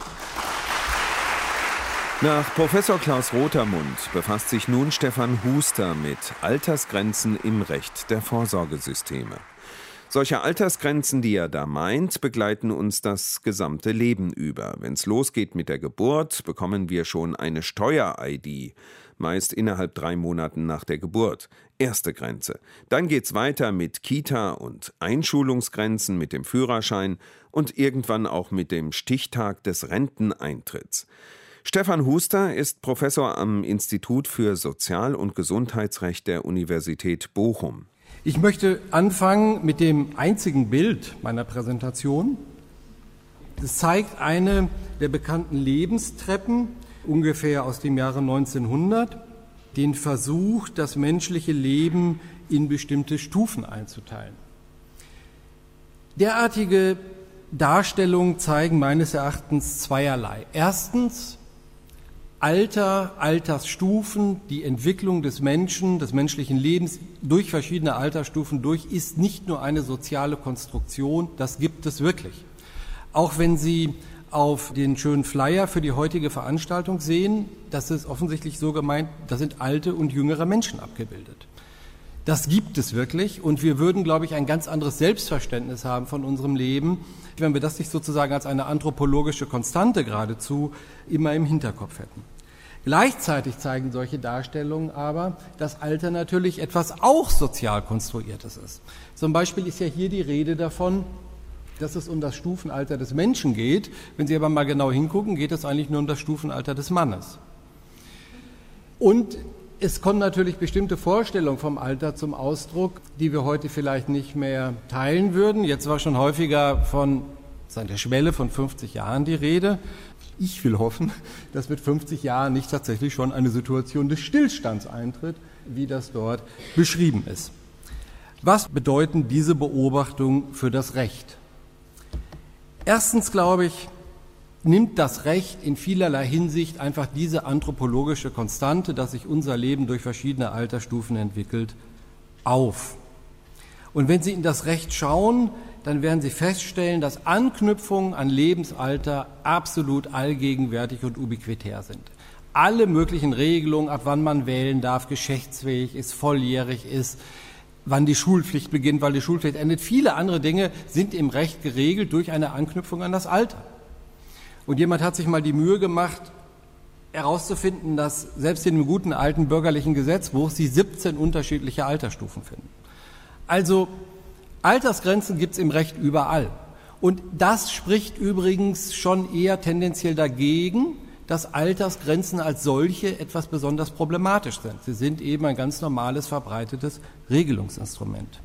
Nach Professor Klaus Rotermund befasst sich nun Stefan Huster mit Altersgrenzen im Recht der Vorsorgesysteme. Solche Altersgrenzen, die er da meint, begleiten uns das gesamte Leben über. Wenn es losgeht mit der Geburt, bekommen wir schon eine Steuer-I D, meist innerhalb drei Monaten nach der Geburt. Erste Grenze. Dann geht's weiter mit Kita- und Einschulungsgrenzen, mit dem Führerschein und irgendwann auch mit dem Stichtag des Renteneintritts. Stefan Huster ist Professor am Institut für Sozial- und Gesundheitsrecht der Universität Bochum. Ich möchte anfangen mit dem einzigen Bild meiner Präsentation. Es zeigt eine der bekannten Lebenstreppen, ungefähr aus dem Jahre neunzehnhundert, den Versuch, das menschliche Leben in bestimmte Stufen einzuteilen. Derartige Darstellungen zeigen meines Erachtens zweierlei. Erstens, Alter, Altersstufen, die Entwicklung des Menschen, des menschlichen Lebens durch verschiedene Altersstufen durch, ist nicht nur eine soziale Konstruktion, das gibt es wirklich. Auch wenn Sie auf den schönen Flyer für die heutige Veranstaltung sehen, das ist offensichtlich so gemeint, da sind alte und jüngere Menschen abgebildet. Das gibt es wirklich und wir würden, glaube ich, ein ganz anderes Selbstverständnis haben von unserem Leben, wenn wir das nicht sozusagen als eine anthropologische Konstante geradezu immer im Hinterkopf hätten. Gleichzeitig zeigen solche Darstellungen aber, dass Alter natürlich etwas auch sozial Konstruiertes ist. Zum Beispiel ist ja hier die Rede davon, dass es um das Stufenalter des Menschen geht. Wenn Sie aber mal genau hingucken, geht es eigentlich nur um das Stufenalter des Mannes. Und es kommen natürlich bestimmte Vorstellungen vom Alter zum Ausdruck, die wir heute vielleicht nicht mehr teilen würden. Jetzt war schon häufiger von der Schwelle von fünfzig Jahren die Rede. Ich will hoffen, dass mit fünfzig Jahren nicht tatsächlich schon eine Situation des Stillstands eintritt, wie das dort beschrieben ist. Was bedeuten diese Beobachtungen für das Recht? Erstens, glaube ich, nimmt das Recht in vielerlei Hinsicht einfach diese anthropologische Konstante, dass sich unser Leben durch verschiedene Altersstufen entwickelt, auf. Und wenn Sie in das Recht schauen, dann werden Sie feststellen, dass Anknüpfungen an Lebensalter absolut allgegenwärtig und ubiquitär sind. Alle möglichen Regelungen, ab wann man wählen darf, geschäftsfähig ist, volljährig ist, wann die Schulpflicht beginnt, weil die Schulpflicht endet, viele andere Dinge sind im Recht geregelt durch eine Anknüpfung an das Alter. Und jemand hat sich mal die Mühe gemacht, herauszufinden, dass selbst in dem guten alten bürgerlichen Gesetzbuch Sie siebzehn unterschiedliche Altersstufen finden. Also Altersgrenzen gibt es im Recht überall. Und das spricht übrigens schon eher tendenziell dagegen, dass Altersgrenzen als solche etwas besonders problematisch sind. Sie sind eben ein ganz normales, verbreitetes Regelungsinstrument.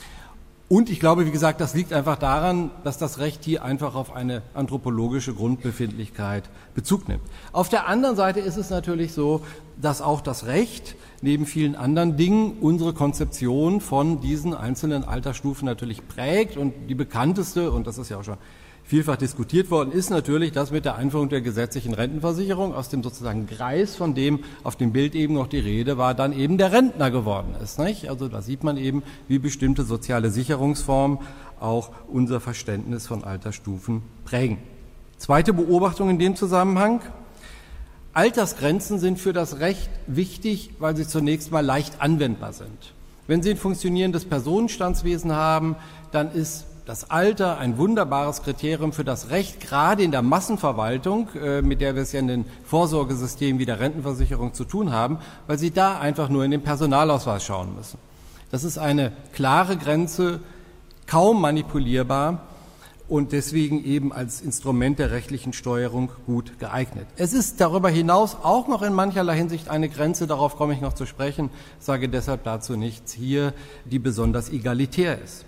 Und ich glaube, wie gesagt, das liegt einfach daran, dass das Recht hier einfach auf eine anthropologische Grundbefindlichkeit Bezug nimmt. Auf der anderen Seite ist es natürlich so, dass auch das Recht neben vielen anderen Dingen unsere Konzeption von diesen einzelnen Altersstufen natürlich prägt. Und die bekannteste, und das ist ja auch schon vielfach diskutiert worden, ist natürlich das mit der Einführung der gesetzlichen Rentenversicherung aus dem sozusagen Kreis, von dem auf dem Bild eben noch die Rede war, dann eben der Rentner geworden ist. Nicht? Also da sieht man eben, wie bestimmte soziale Sicherungsformen auch unser Verständnis von Altersstufen prägen. Zweite Beobachtung in dem Zusammenhang: Altersgrenzen sind für das Recht wichtig, weil sie zunächst mal leicht anwendbar sind. Wenn Sie ein funktionierendes Personenstandswesen haben, dann ist das Alter ein wunderbares Kriterium für das Recht, gerade in der Massenverwaltung, äh, mit der wir es ja in den Vorsorgesystemen wie der Rentenversicherung zu tun haben, weil Sie da einfach nur in den Personalausweis schauen müssen. Das ist eine klare Grenze, kaum manipulierbar und deswegen eben als Instrument der rechtlichen Steuerung gut geeignet. Es ist darüber hinaus auch noch in mancherlei Hinsicht eine Grenze, darauf komme ich noch zu sprechen, sage deshalb dazu nichts hier, die besonders egalitär ist.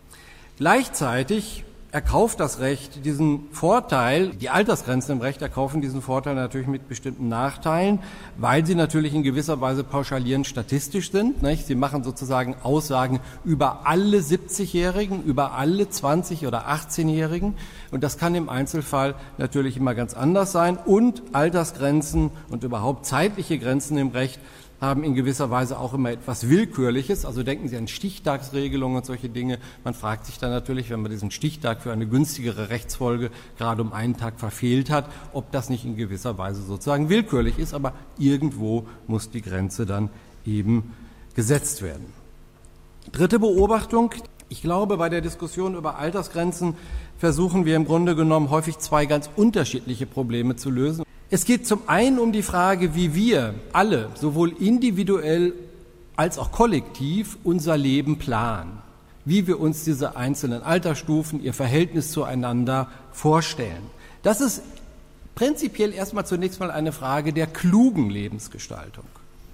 Gleichzeitig erkauft das Recht diesen Vorteil, die Altersgrenzen im Recht erkaufen diesen Vorteil natürlich mit bestimmten Nachteilen, weil sie natürlich in gewisser Weise pauschalierend statistisch sind. Nicht? Sie machen sozusagen Aussagen über alle siebzigjährigen, über alle zwanzig- oder achtzehnjährigen und das kann im Einzelfall natürlich immer ganz anders sein und Altersgrenzen und überhaupt zeitliche Grenzen im Recht haben in gewisser Weise auch immer etwas Willkürliches. Also denken Sie an Stichtagsregelungen und solche Dinge. Man fragt sich dann natürlich, wenn man diesen Stichtag für eine günstigere Rechtsfolge gerade um einen Tag verfehlt hat, ob das nicht in gewisser Weise sozusagen willkürlich ist. Aber irgendwo muss die Grenze dann eben gesetzt werden. Dritte Beobachtung. Ich glaube, bei der Diskussion über Altersgrenzen versuchen wir im Grunde genommen häufig zwei ganz unterschiedliche Probleme zu lösen. Es geht zum einen um die Frage, wie wir alle, sowohl individuell als auch kollektiv, unser Leben planen. Wie wir uns diese einzelnen Altersstufen, ihr Verhältnis zueinander vorstellen. Das ist prinzipiell erstmal zunächst mal eine Frage der klugen Lebensgestaltung.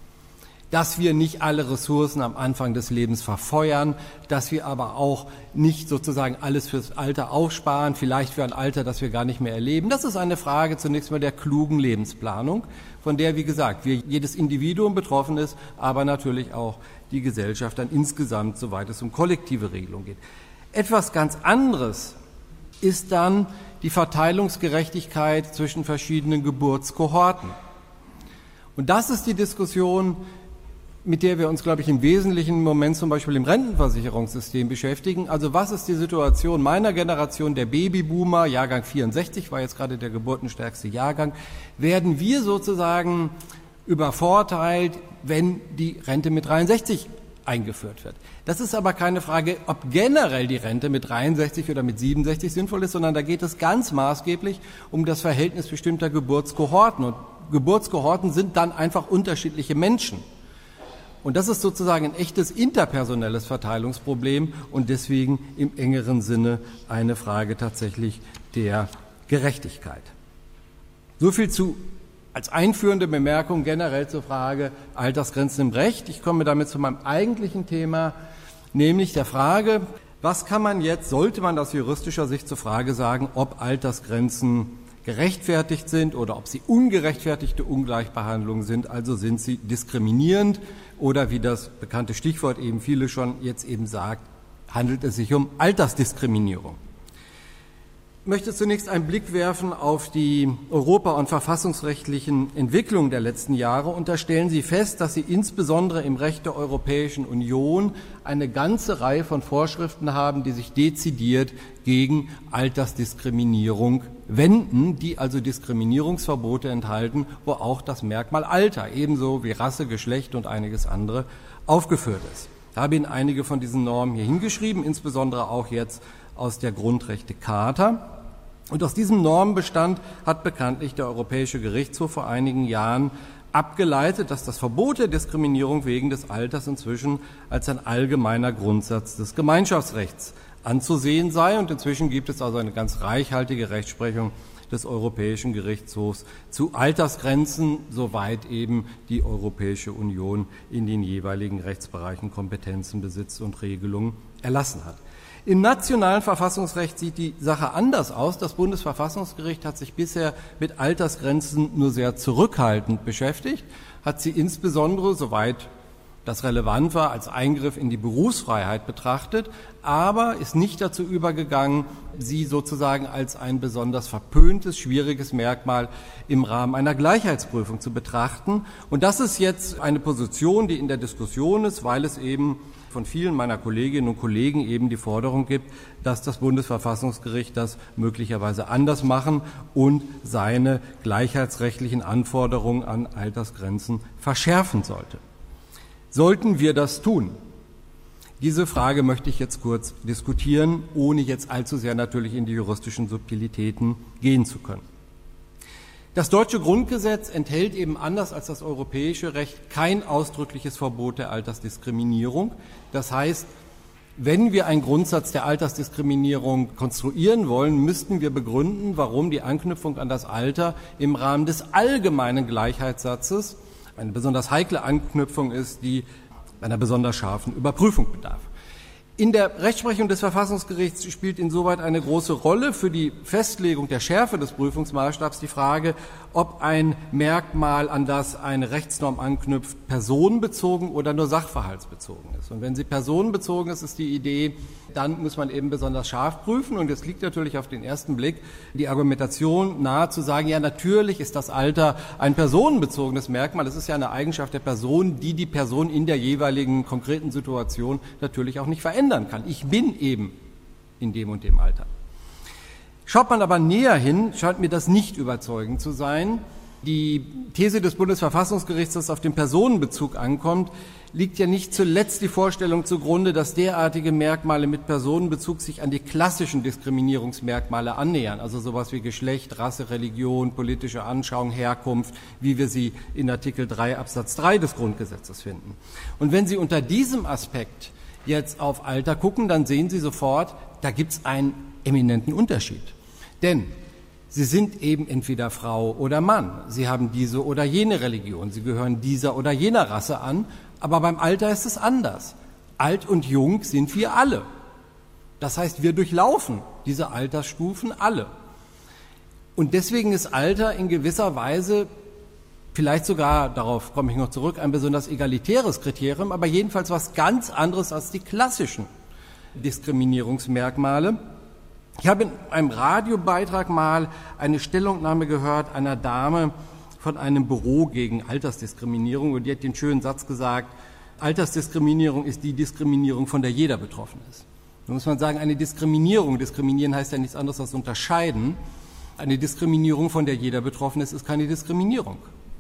Dass wir nicht alle Ressourcen am Anfang des Lebens verfeuern, dass wir aber auch nicht sozusagen alles fürs Alter aufsparen, vielleicht für ein Alter, das wir gar nicht mehr erleben. Das ist eine Frage zunächst mal der klugen Lebensplanung, von der, wie gesagt, wir, jedes Individuum betroffen ist, aber natürlich auch die Gesellschaft dann insgesamt, soweit es um kollektive Regelung geht. Etwas ganz anderes ist dann die Verteilungsgerechtigkeit zwischen verschiedenen Geburtskohorten. Und das ist die Diskussion, mit der wir uns, glaube ich, im Wesentlichen im Moment zum Beispiel im Rentenversicherungssystem beschäftigen. Also was ist die Situation meiner Generation, der Babyboomer, Jahrgang vierundsechzig war jetzt gerade der geburtenstärkste Jahrgang, werden wir sozusagen übervorteilt, wenn die Rente mit dreiundsechzig eingeführt wird. Das ist aber keine Frage, ob generell die Rente mit dreiundsechzig oder mit siebenundsechzig sinnvoll ist, sondern da geht es ganz maßgeblich um das Verhältnis bestimmter Geburtskohorten. Und Geburtskohorten sind dann einfach unterschiedliche Menschen. Und das ist sozusagen ein echtes interpersonelles Verteilungsproblem und deswegen im engeren Sinne eine Frage tatsächlich der Gerechtigkeit. So viel zu als einführende Bemerkung generell zur Frage Altersgrenzen im Recht. Ich komme damit zu meinem eigentlichen Thema, nämlich der Frage, was kann man jetzt, sollte man aus juristischer Sicht zur Frage sagen, ob Altersgrenzen gerechtfertigt sind oder ob sie ungerechtfertigte Ungleichbehandlung sind, also sind sie diskriminierend oder wie das bekannte Stichwort eben viele schon jetzt eben sagt, handelt es sich um Altersdiskriminierung. Ich möchte zunächst einen Blick werfen auf die europa- und verfassungsrechtlichen Entwicklungen der letzten Jahre und da stellen Sie fest, dass Sie insbesondere im Recht der Europäischen Union eine ganze Reihe von Vorschriften haben, die sich dezidiert gegen Altersdiskriminierung wenden, die also Diskriminierungsverbote enthalten, wo auch das Merkmal Alter, ebenso wie Rasse, Geschlecht und einiges andere aufgeführt ist. Ich habe Ihnen einige von diesen Normen hier hingeschrieben, insbesondere auch jetzt aus der Grundrechtecharta. Und aus diesem Normenbestand hat bekanntlich der Europäische Gerichtshof vor einigen Jahren abgeleitet, dass das Verbot der Diskriminierung wegen des Alters inzwischen als ein allgemeiner Grundsatz des Gemeinschaftsrechts anzusehen sei. Und inzwischen gibt es also eine ganz reichhaltige Rechtsprechung des Europäischen Gerichtshofs zu Altersgrenzen, soweit eben die Europäische Union in den jeweiligen Rechtsbereichen Kompetenzen besitzt und Regelungen erlassen hat. Im nationalen Verfassungsrecht sieht die Sache anders aus. Das Bundesverfassungsgericht hat sich bisher mit Altersgrenzen nur sehr zurückhaltend beschäftigt, hat sie insbesondere, soweit das relevant war, als Eingriff in die Berufsfreiheit betrachtet, aber ist nicht dazu übergegangen, sie sozusagen als ein besonders verpöntes, schwieriges Merkmal im Rahmen einer Gleichheitsprüfung zu betrachten. Und das ist jetzt eine Position, die in der Diskussion ist, weil es eben von vielen meiner Kolleginnen und Kollegen eben die Forderung gibt, dass das Bundesverfassungsgericht das möglicherweise anders machen und seine gleichheitsrechtlichen Anforderungen an Altersgrenzen verschärfen sollte. Sollten wir das tun? Diese Frage möchte ich jetzt kurz diskutieren, ohne jetzt allzu sehr natürlich in die juristischen Subtilitäten gehen zu können. Das deutsche Grundgesetz enthält eben anders als das europäische Recht kein ausdrückliches Verbot der Altersdiskriminierung. Das heißt, wenn wir einen Grundsatz der Altersdiskriminierung konstruieren wollen, müssten wir begründen, warum die Anknüpfung an das Alter im Rahmen des allgemeinen Gleichheitssatzes eine besonders heikle Anknüpfung ist, die einer besonders scharfen Überprüfung bedarf. In der Rechtsprechung des Verfassungsgerichts spielt insoweit eine große Rolle für die Festlegung der Schärfe des Prüfungsmaßstabs die Frage, ob ein Merkmal, an das eine Rechtsnorm anknüpft, personenbezogen oder nur sachverhaltsbezogen ist. Und wenn sie personenbezogen ist, ist die Idee, dann muss man eben besonders scharf prüfen. Und es liegt natürlich auf den ersten Blick die Argumentation nahe zu sagen, ja, natürlich ist das Alter ein personenbezogenes Merkmal. Es ist ja eine Eigenschaft der Person, die die Person in der jeweiligen konkreten Situation natürlich auch nicht verändern kann. Ich bin eben in dem und dem Alter. Schaut man aber näher hin, scheint mir das nicht überzeugend zu sein. Die These des Bundesverfassungsgerichts, dass es auf den Personenbezug ankommt, liegt ja nicht zuletzt die Vorstellung zugrunde, dass derartige Merkmale mit Personenbezug sich an die klassischen Diskriminierungsmerkmale annähern, also sowas wie Geschlecht, Rasse, Religion, politische Anschauung, Herkunft, wie wir sie in Artikel drei Absatz drei des Grundgesetzes finden. Und wenn Sie unter diesem Aspekt jetzt auf Alter gucken, dann sehen Sie sofort, da gibt es einen eminenten Unterschied. Denn Sie sind eben entweder Frau oder Mann, Sie haben diese oder jene Religion, Sie gehören dieser oder jener Rasse an, aber beim Alter ist es anders. Alt und jung sind wir alle. Das heißt, wir durchlaufen diese Altersstufen alle. Und deswegen ist Alter in gewisser Weise, vielleicht sogar, darauf komme ich noch zurück, ein besonders egalitäres Kriterium, aber jedenfalls was ganz anderes als die klassischen Diskriminierungsmerkmale. Ich habe in einem Radiobeitrag mal eine Stellungnahme gehört einer Dame von einem Büro gegen Altersdiskriminierung und die hat den schönen Satz gesagt, Altersdiskriminierung ist die Diskriminierung, von der jeder betroffen ist. Da muss man sagen, eine Diskriminierung, diskriminieren heißt ja nichts anderes als unterscheiden, eine Diskriminierung, von der jeder betroffen ist, ist keine Diskriminierung.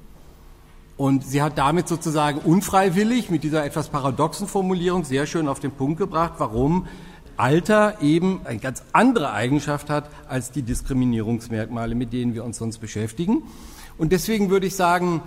Und sie hat damit sozusagen unfreiwillig mit dieser etwas paradoxen Formulierung sehr schön auf den Punkt gebracht, warum Alter eben eine ganz andere Eigenschaft hat als die Diskriminierungsmerkmale, mit denen wir uns sonst beschäftigen. Und deswegen würde ich sagen,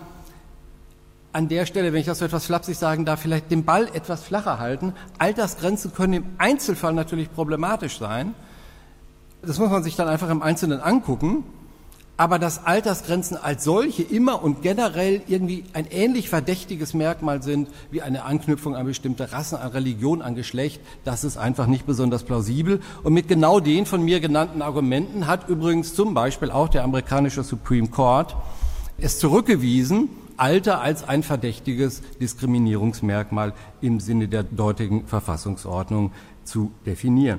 an der Stelle, wenn ich das so etwas flapsig sagen darf, vielleicht den Ball etwas flacher halten. Altersgrenzen können im Einzelfall natürlich problematisch sein. Das muss man sich dann einfach im Einzelnen angucken. Aber dass Altersgrenzen als solche immer und generell irgendwie ein ähnlich verdächtiges Merkmal sind wie eine Anknüpfung an bestimmte Rassen, an Religion, an Geschlecht, das ist einfach nicht besonders plausibel. Und mit genau den von mir genannten Argumenten hat übrigens zum Beispiel auch der amerikanische Supreme Court es zurückgewiesen, Alter als ein verdächtiges Diskriminierungsmerkmal im Sinne der dortigen Verfassungsordnung zu definieren.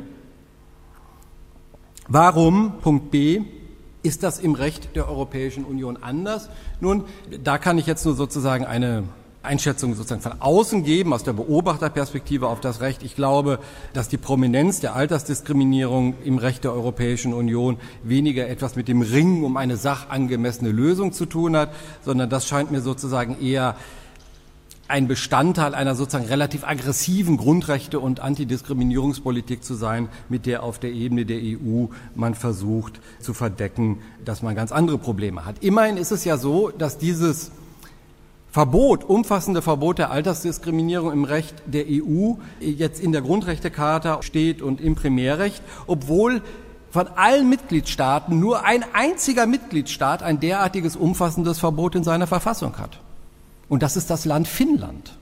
Warum, Punkt B, ist das im Recht der Europäischen Union anders? Nun, da kann ich jetzt nur sozusagen eine Einschätzung sozusagen von außen geben, aus der Beobachterperspektive auf das Recht. Ich glaube, dass die Prominenz der Altersdiskriminierung im Recht der Europäischen Union weniger etwas mit dem Ringen um eine sachangemessene Lösung zu tun hat, sondern das scheint mir sozusagen eher ein Bestandteil einer sozusagen relativ aggressiven Grundrechte- und Antidiskriminierungspolitik zu sein, mit der auf der Ebene der E U man versucht zu verdecken, dass man ganz andere Probleme hat. Immerhin ist es ja so, dass dieses Verbot, umfassende Verbot der Altersdiskriminierung im Recht der E U jetzt in der Grundrechtecharta steht und im Primärrecht, obwohl von allen Mitgliedstaaten nur ein einziger Mitgliedstaat ein derartiges umfassendes Verbot in seiner Verfassung hat. Und das ist das Land Finnland.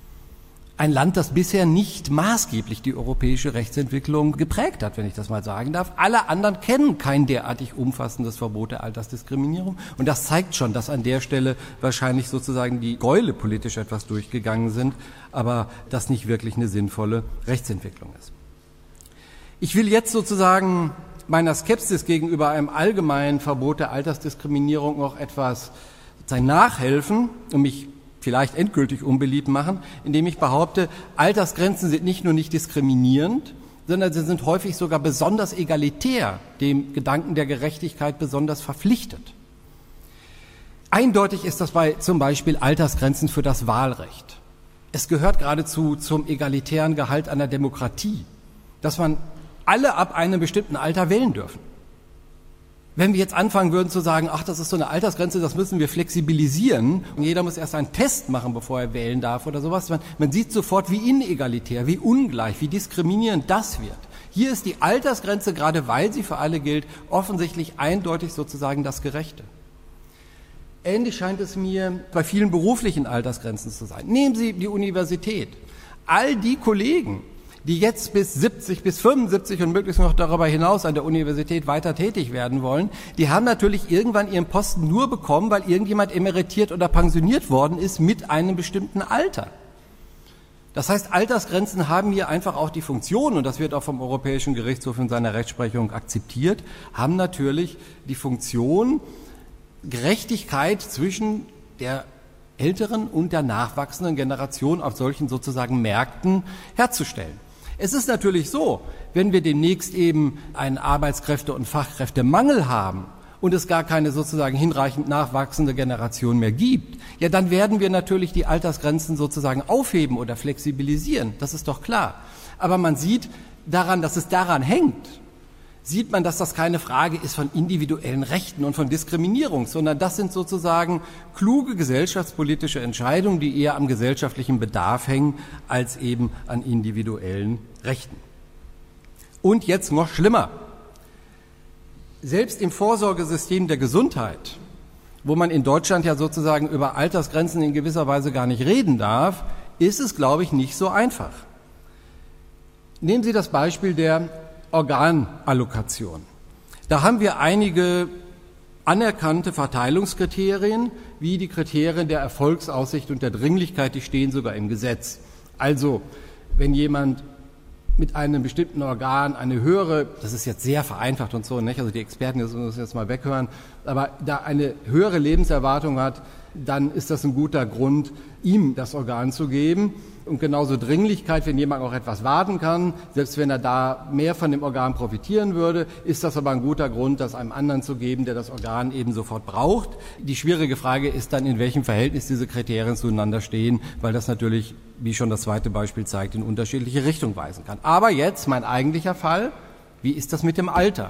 Ein Land, das bisher nicht maßgeblich die europäische Rechtsentwicklung geprägt hat, wenn ich das mal sagen darf. Alle anderen kennen kein derartig umfassendes Verbot der Altersdiskriminierung. Und das zeigt schon, dass an der Stelle wahrscheinlich sozusagen die Gäule politisch etwas durchgegangen sind, aber das nicht wirklich eine sinnvolle Rechtsentwicklung ist. Ich will jetzt sozusagen meiner Skepsis gegenüber einem allgemeinen Verbot der Altersdiskriminierung noch etwas nachhelfen und mich vielleicht endgültig unbeliebt machen, indem ich behaupte, Altersgrenzen sind nicht nur nicht diskriminierend, sondern sie sind häufig sogar besonders egalitär, dem Gedanken der Gerechtigkeit besonders verpflichtet. Eindeutig ist das bei zum Beispiel Altersgrenzen für das Wahlrecht. Es gehört geradezu zum egalitären Gehalt einer Demokratie, dass man alle ab einem bestimmten Alter wählen dürfen. Wenn wir jetzt anfangen würden zu sagen, ach, das ist so eine Altersgrenze, das müssen wir flexibilisieren und jeder muss erst einen Test machen, bevor er wählen darf oder sowas, man, man sieht sofort, wie inegalitär, wie ungleich, wie diskriminierend das wird. Hier ist die Altersgrenze, gerade weil sie für alle gilt, offensichtlich eindeutig sozusagen das Gerechte. Ähnlich scheint es mir bei vielen beruflichen Altersgrenzen zu sein. Nehmen Sie die Universität. All die Kollegen, die jetzt bis siebzig, bis fünfundsiebzig und möglichst noch darüber hinaus an der Universität weiter tätig werden wollen, die haben natürlich irgendwann ihren Posten nur bekommen, weil irgendjemand emeritiert oder pensioniert worden ist mit einem bestimmten Alter. Das heißt, Altersgrenzen haben hier einfach auch die Funktion, und das wird auch vom Europäischen Gerichtshof in seiner Rechtsprechung akzeptiert, haben natürlich die Funktion, Gerechtigkeit zwischen der älteren und der nachwachsenden Generation auf solchen sozusagen Märkten herzustellen. Es ist natürlich so, wenn wir demnächst eben einen Arbeitskräfte- und Fachkräftemangel haben und es gar keine sozusagen hinreichend nachwachsende Generation mehr gibt, ja, dann werden wir natürlich die Altersgrenzen sozusagen aufheben oder flexibilisieren. Das ist doch klar. Aber man sieht daran, dass es daran hängt, sieht man, dass das keine Frage ist von individuellen Rechten und von Diskriminierung, sondern das sind sozusagen kluge gesellschaftspolitische Entscheidungen, die eher am gesellschaftlichen Bedarf hängen, als eben an individuellen Rechten. Und jetzt noch schlimmer. Selbst im Vorsorgesystem der Gesundheit, wo man in Deutschland ja sozusagen über Altersgrenzen in gewisser Weise gar nicht reden darf, ist es, glaube ich, nicht so einfach. Nehmen Sie das Beispiel der Organallokation. Da haben wir einige anerkannte Verteilungskriterien, wie die Kriterien der Erfolgsaussicht und der Dringlichkeit, die stehen sogar im Gesetz. Also, wenn jemand mit einem bestimmten Organ eine höhere, das ist jetzt sehr vereinfacht und so, nicht? Also die Experten müssen das jetzt mal weghören, aber da eine höhere Lebenserwartung hat, dann ist das ein guter Grund, ihm das Organ zu geben. Und genauso Dringlichkeit, wenn jemand auch etwas warten kann, selbst wenn er da mehr von dem Organ profitieren würde, ist das aber ein guter Grund, das einem anderen zu geben, der das Organ eben sofort braucht. Die schwierige Frage ist dann, in welchem Verhältnis diese Kriterien zueinander stehen, weil das natürlich, wie schon das zweite Beispiel zeigt, in unterschiedliche Richtungen weisen kann. Aber jetzt mein eigentlicher Fall, wie ist das mit dem Alter?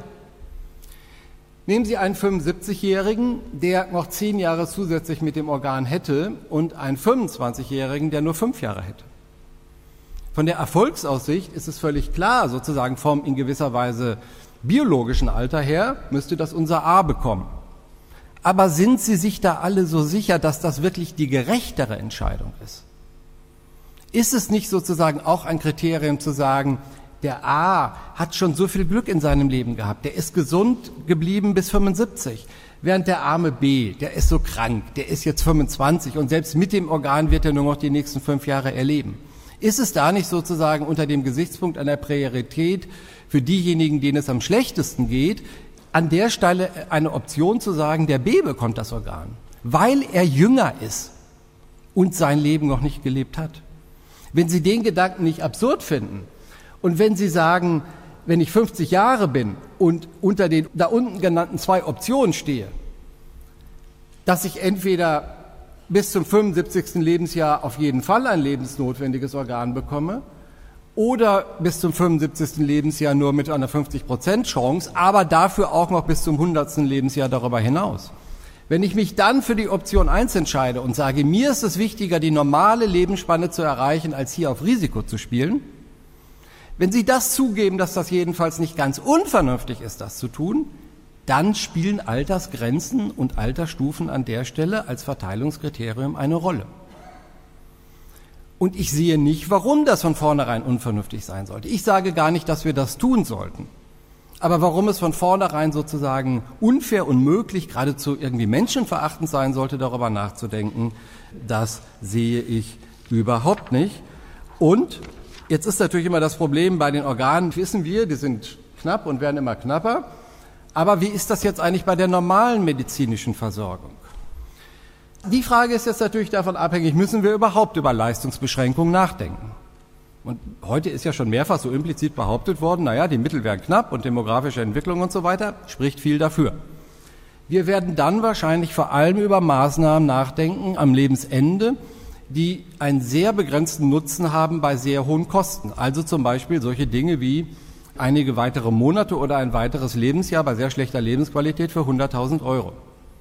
Nehmen Sie einen fünfundsiebzigjährigen, der noch zehn Jahre zusätzlich mit dem Organ hätte, und einen fünfundzwanzigjährigen, der nur fünf Jahre hätte. Von der Erfolgsaussicht ist es völlig klar, sozusagen vom in gewisser Weise biologischen Alter her, müsste das unser A bekommen. Aber sind Sie sich da alle so sicher, dass das wirklich die gerechtere Entscheidung ist? Ist es nicht sozusagen auch ein Kriterium zu sagen, der A hat schon so viel Glück in seinem Leben gehabt, der ist gesund geblieben bis fünfundsiebzig, während der arme B, der ist so krank, der ist jetzt fünfundzwanzig und selbst mit dem Organ wird er nur noch die nächsten fünf Jahre erleben. Ist es da nicht sozusagen unter dem Gesichtspunkt einer Priorität für diejenigen, denen es am schlechtesten geht, an der Stelle eine Option zu sagen, der B bekommt das Organ, weil er jünger ist und sein Leben noch nicht gelebt hat? Wenn Sie den Gedanken nicht absurd finden, und wenn Sie sagen, wenn ich fünfzig Jahre bin und unter den da unten genannten zwei Optionen stehe, dass ich entweder bis zum fünfundsiebzigsten Lebensjahr auf jeden Fall ein lebensnotwendiges Organ bekomme oder bis zum fünfundsiebzigsten Lebensjahr nur mit einer fünfzig Prozent Chance, aber dafür auch noch bis zum hundertsten Lebensjahr darüber hinaus. Wenn ich mich dann für die Option eins entscheide und sage, mir ist es wichtiger, die normale Lebensspanne zu erreichen, als hier auf Risiko zu spielen, wenn Sie das zugeben, dass das jedenfalls nicht ganz unvernünftig ist, das zu tun, dann spielen Altersgrenzen und Altersstufen an der Stelle als Verteilungskriterium eine Rolle. Und ich sehe nicht, warum das von vornherein unvernünftig sein sollte. Ich sage gar nicht, dass wir das tun sollten. Aber warum es von vornherein sozusagen unfair, unmöglich, geradezu irgendwie menschenverachtend sein sollte, darüber nachzudenken, das sehe ich überhaupt nicht. Und jetzt ist natürlich immer das Problem, bei den Organen wissen wir, die sind knapp und werden immer knapper. Aber wie ist das jetzt eigentlich bei der normalen medizinischen Versorgung? Die Frage ist jetzt natürlich davon abhängig, müssen wir überhaupt über Leistungsbeschränkungen nachdenken? Und heute ist ja schon mehrfach so implizit behauptet worden, naja, die Mittel wären knapp und demografische Entwicklung und so weiter, spricht viel dafür. Wir werden dann wahrscheinlich vor allem über Maßnahmen nachdenken am Lebensende, die einen sehr begrenzten Nutzen haben bei sehr hohen Kosten. Also zum Beispiel solche Dinge wie einige weitere Monate oder ein weiteres Lebensjahr bei sehr schlechter Lebensqualität für hunderttausend Euro.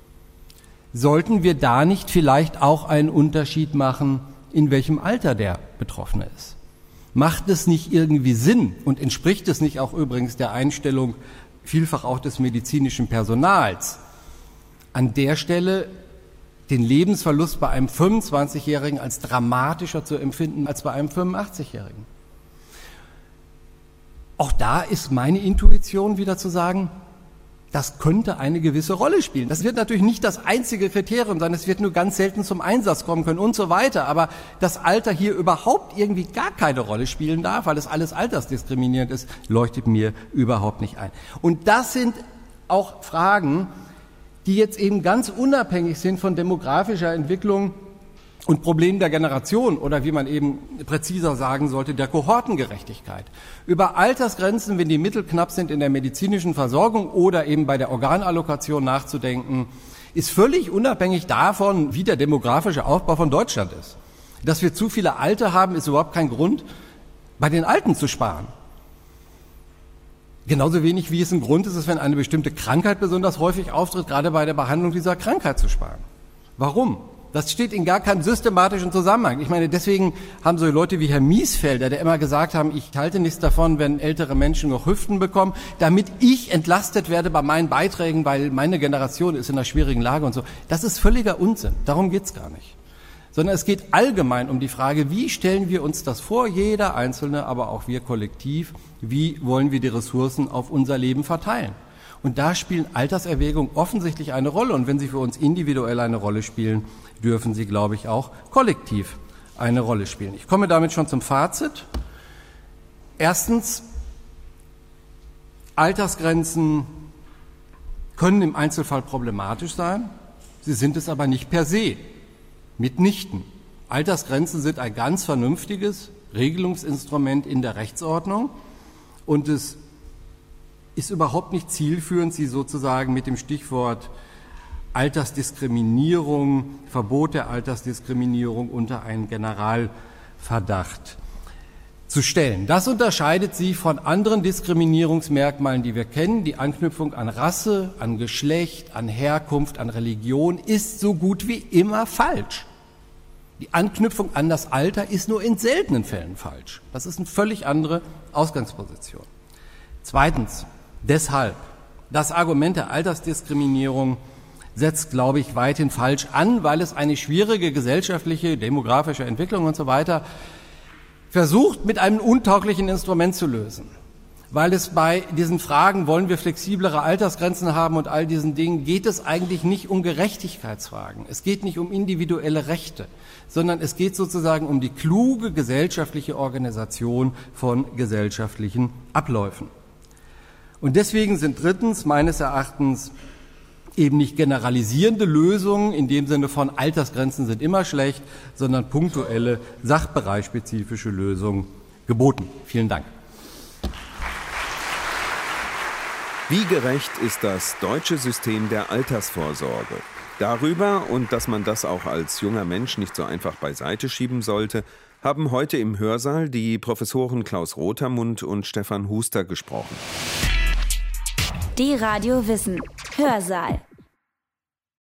Sollten wir da nicht vielleicht auch einen Unterschied machen, in welchem Alter der Betroffene ist? Macht es nicht irgendwie Sinn und entspricht es nicht auch übrigens der Einstellung vielfach auch des medizinischen Personals, an der Stelle den Lebensverlust bei einem fünfundzwanzigjährigen als dramatischer zu empfinden als bei einem fünfundachtzigjährigen? Auch da ist meine Intuition wieder zu sagen, Das könnte eine gewisse Rolle spielen. Das wird natürlich nicht das einzige Kriterium sein, es wird nur ganz selten zum Einsatz kommen können und so weiter. Aber das Alter hier überhaupt irgendwie gar keine Rolle spielen darf, weil es alles altersdiskriminierend ist, leuchtet mir überhaupt nicht ein. Und das sind auch Fragen, die jetzt eben ganz unabhängig sind von demografischer Entwicklung und Problemen der Generation oder wie man eben präziser sagen sollte, der Kohortengerechtigkeit. Über Altersgrenzen, wenn die Mittel knapp sind in der medizinischen Versorgung oder eben bei der Organallokation nachzudenken, ist völlig unabhängig davon, wie der demografische Aufbau von Deutschland ist. Dass wir zu viele Alte haben, ist überhaupt kein Grund, bei den Alten zu sparen. Genauso wenig wie es ein Grund ist, es, wenn eine bestimmte Krankheit besonders häufig auftritt, gerade bei der Behandlung dieser Krankheit zu sparen. Warum? Das steht in gar keinem systematischen Zusammenhang. Ich meine, deswegen haben so Leute wie Herr Miesfelder, der immer gesagt haben, ich halte nichts davon, wenn ältere Menschen noch Hüften bekommen, damit ich entlastet werde bei meinen Beiträgen, weil meine Generation ist in einer schwierigen Lage und so. Das ist völliger Unsinn. Darum geht's gar nicht. Sondern es geht allgemein um die Frage, wie stellen wir uns das vor, jeder Einzelne, aber auch wir kollektiv, wie wollen wir die Ressourcen auf unser Leben verteilen? Und da spielen Alterserwägungen offensichtlich eine Rolle. Und wenn sie für uns individuell eine Rolle spielen, dürfen sie, glaube ich, auch kollektiv eine Rolle spielen. Ich komme damit schon zum Fazit. Erstens, Altersgrenzen können im Einzelfall problematisch sein. Sie sind es aber nicht per se. Mitnichten. Altersgrenzen sind ein ganz vernünftiges Regelungsinstrument in der Rechtsordnung und es ist überhaupt nicht zielführend, sie sozusagen mit dem Stichwort Altersdiskriminierung, Verbot der Altersdiskriminierung unter einen Generalverdacht zu stellen. Das unterscheidet sie von anderen Diskriminierungsmerkmalen, die wir kennen. Die Anknüpfung an Rasse, an Geschlecht, an Herkunft, an Religion ist so gut wie immer falsch. Die Anknüpfung an das Alter ist nur in seltenen Fällen falsch. Das ist eine völlig andere Ausgangsposition. Zweitens, deshalb, das Argument der Altersdiskriminierung setzt, glaube ich, weithin falsch an, weil es eine schwierige gesellschaftliche, demografische Entwicklung und so weiter versucht, mit einem untauglichen Instrument zu lösen. Weil es bei diesen Fragen, wollen wir flexiblere Altersgrenzen haben und all diesen Dingen, geht es eigentlich nicht um Gerechtigkeitsfragen. Es geht nicht um individuelle Rechte, sondern es geht sozusagen um die kluge gesellschaftliche Organisation von gesellschaftlichen Abläufen. Und deswegen sind drittens meines Erachtens eben nicht generalisierende Lösungen in dem Sinne von Altersgrenzen sind immer schlecht, sondern punktuelle, sachbereichsspezifische Lösungen geboten. Vielen Dank. Wie gerecht ist das deutsche System der Altersvorsorge? Darüber und dass man das auch als junger Mensch nicht so einfach beiseite schieben sollte, haben heute im Hörsaal die Professoren Klaus Rotermund und Stefan Huster gesprochen. Die Radio Wissen Hörsaal.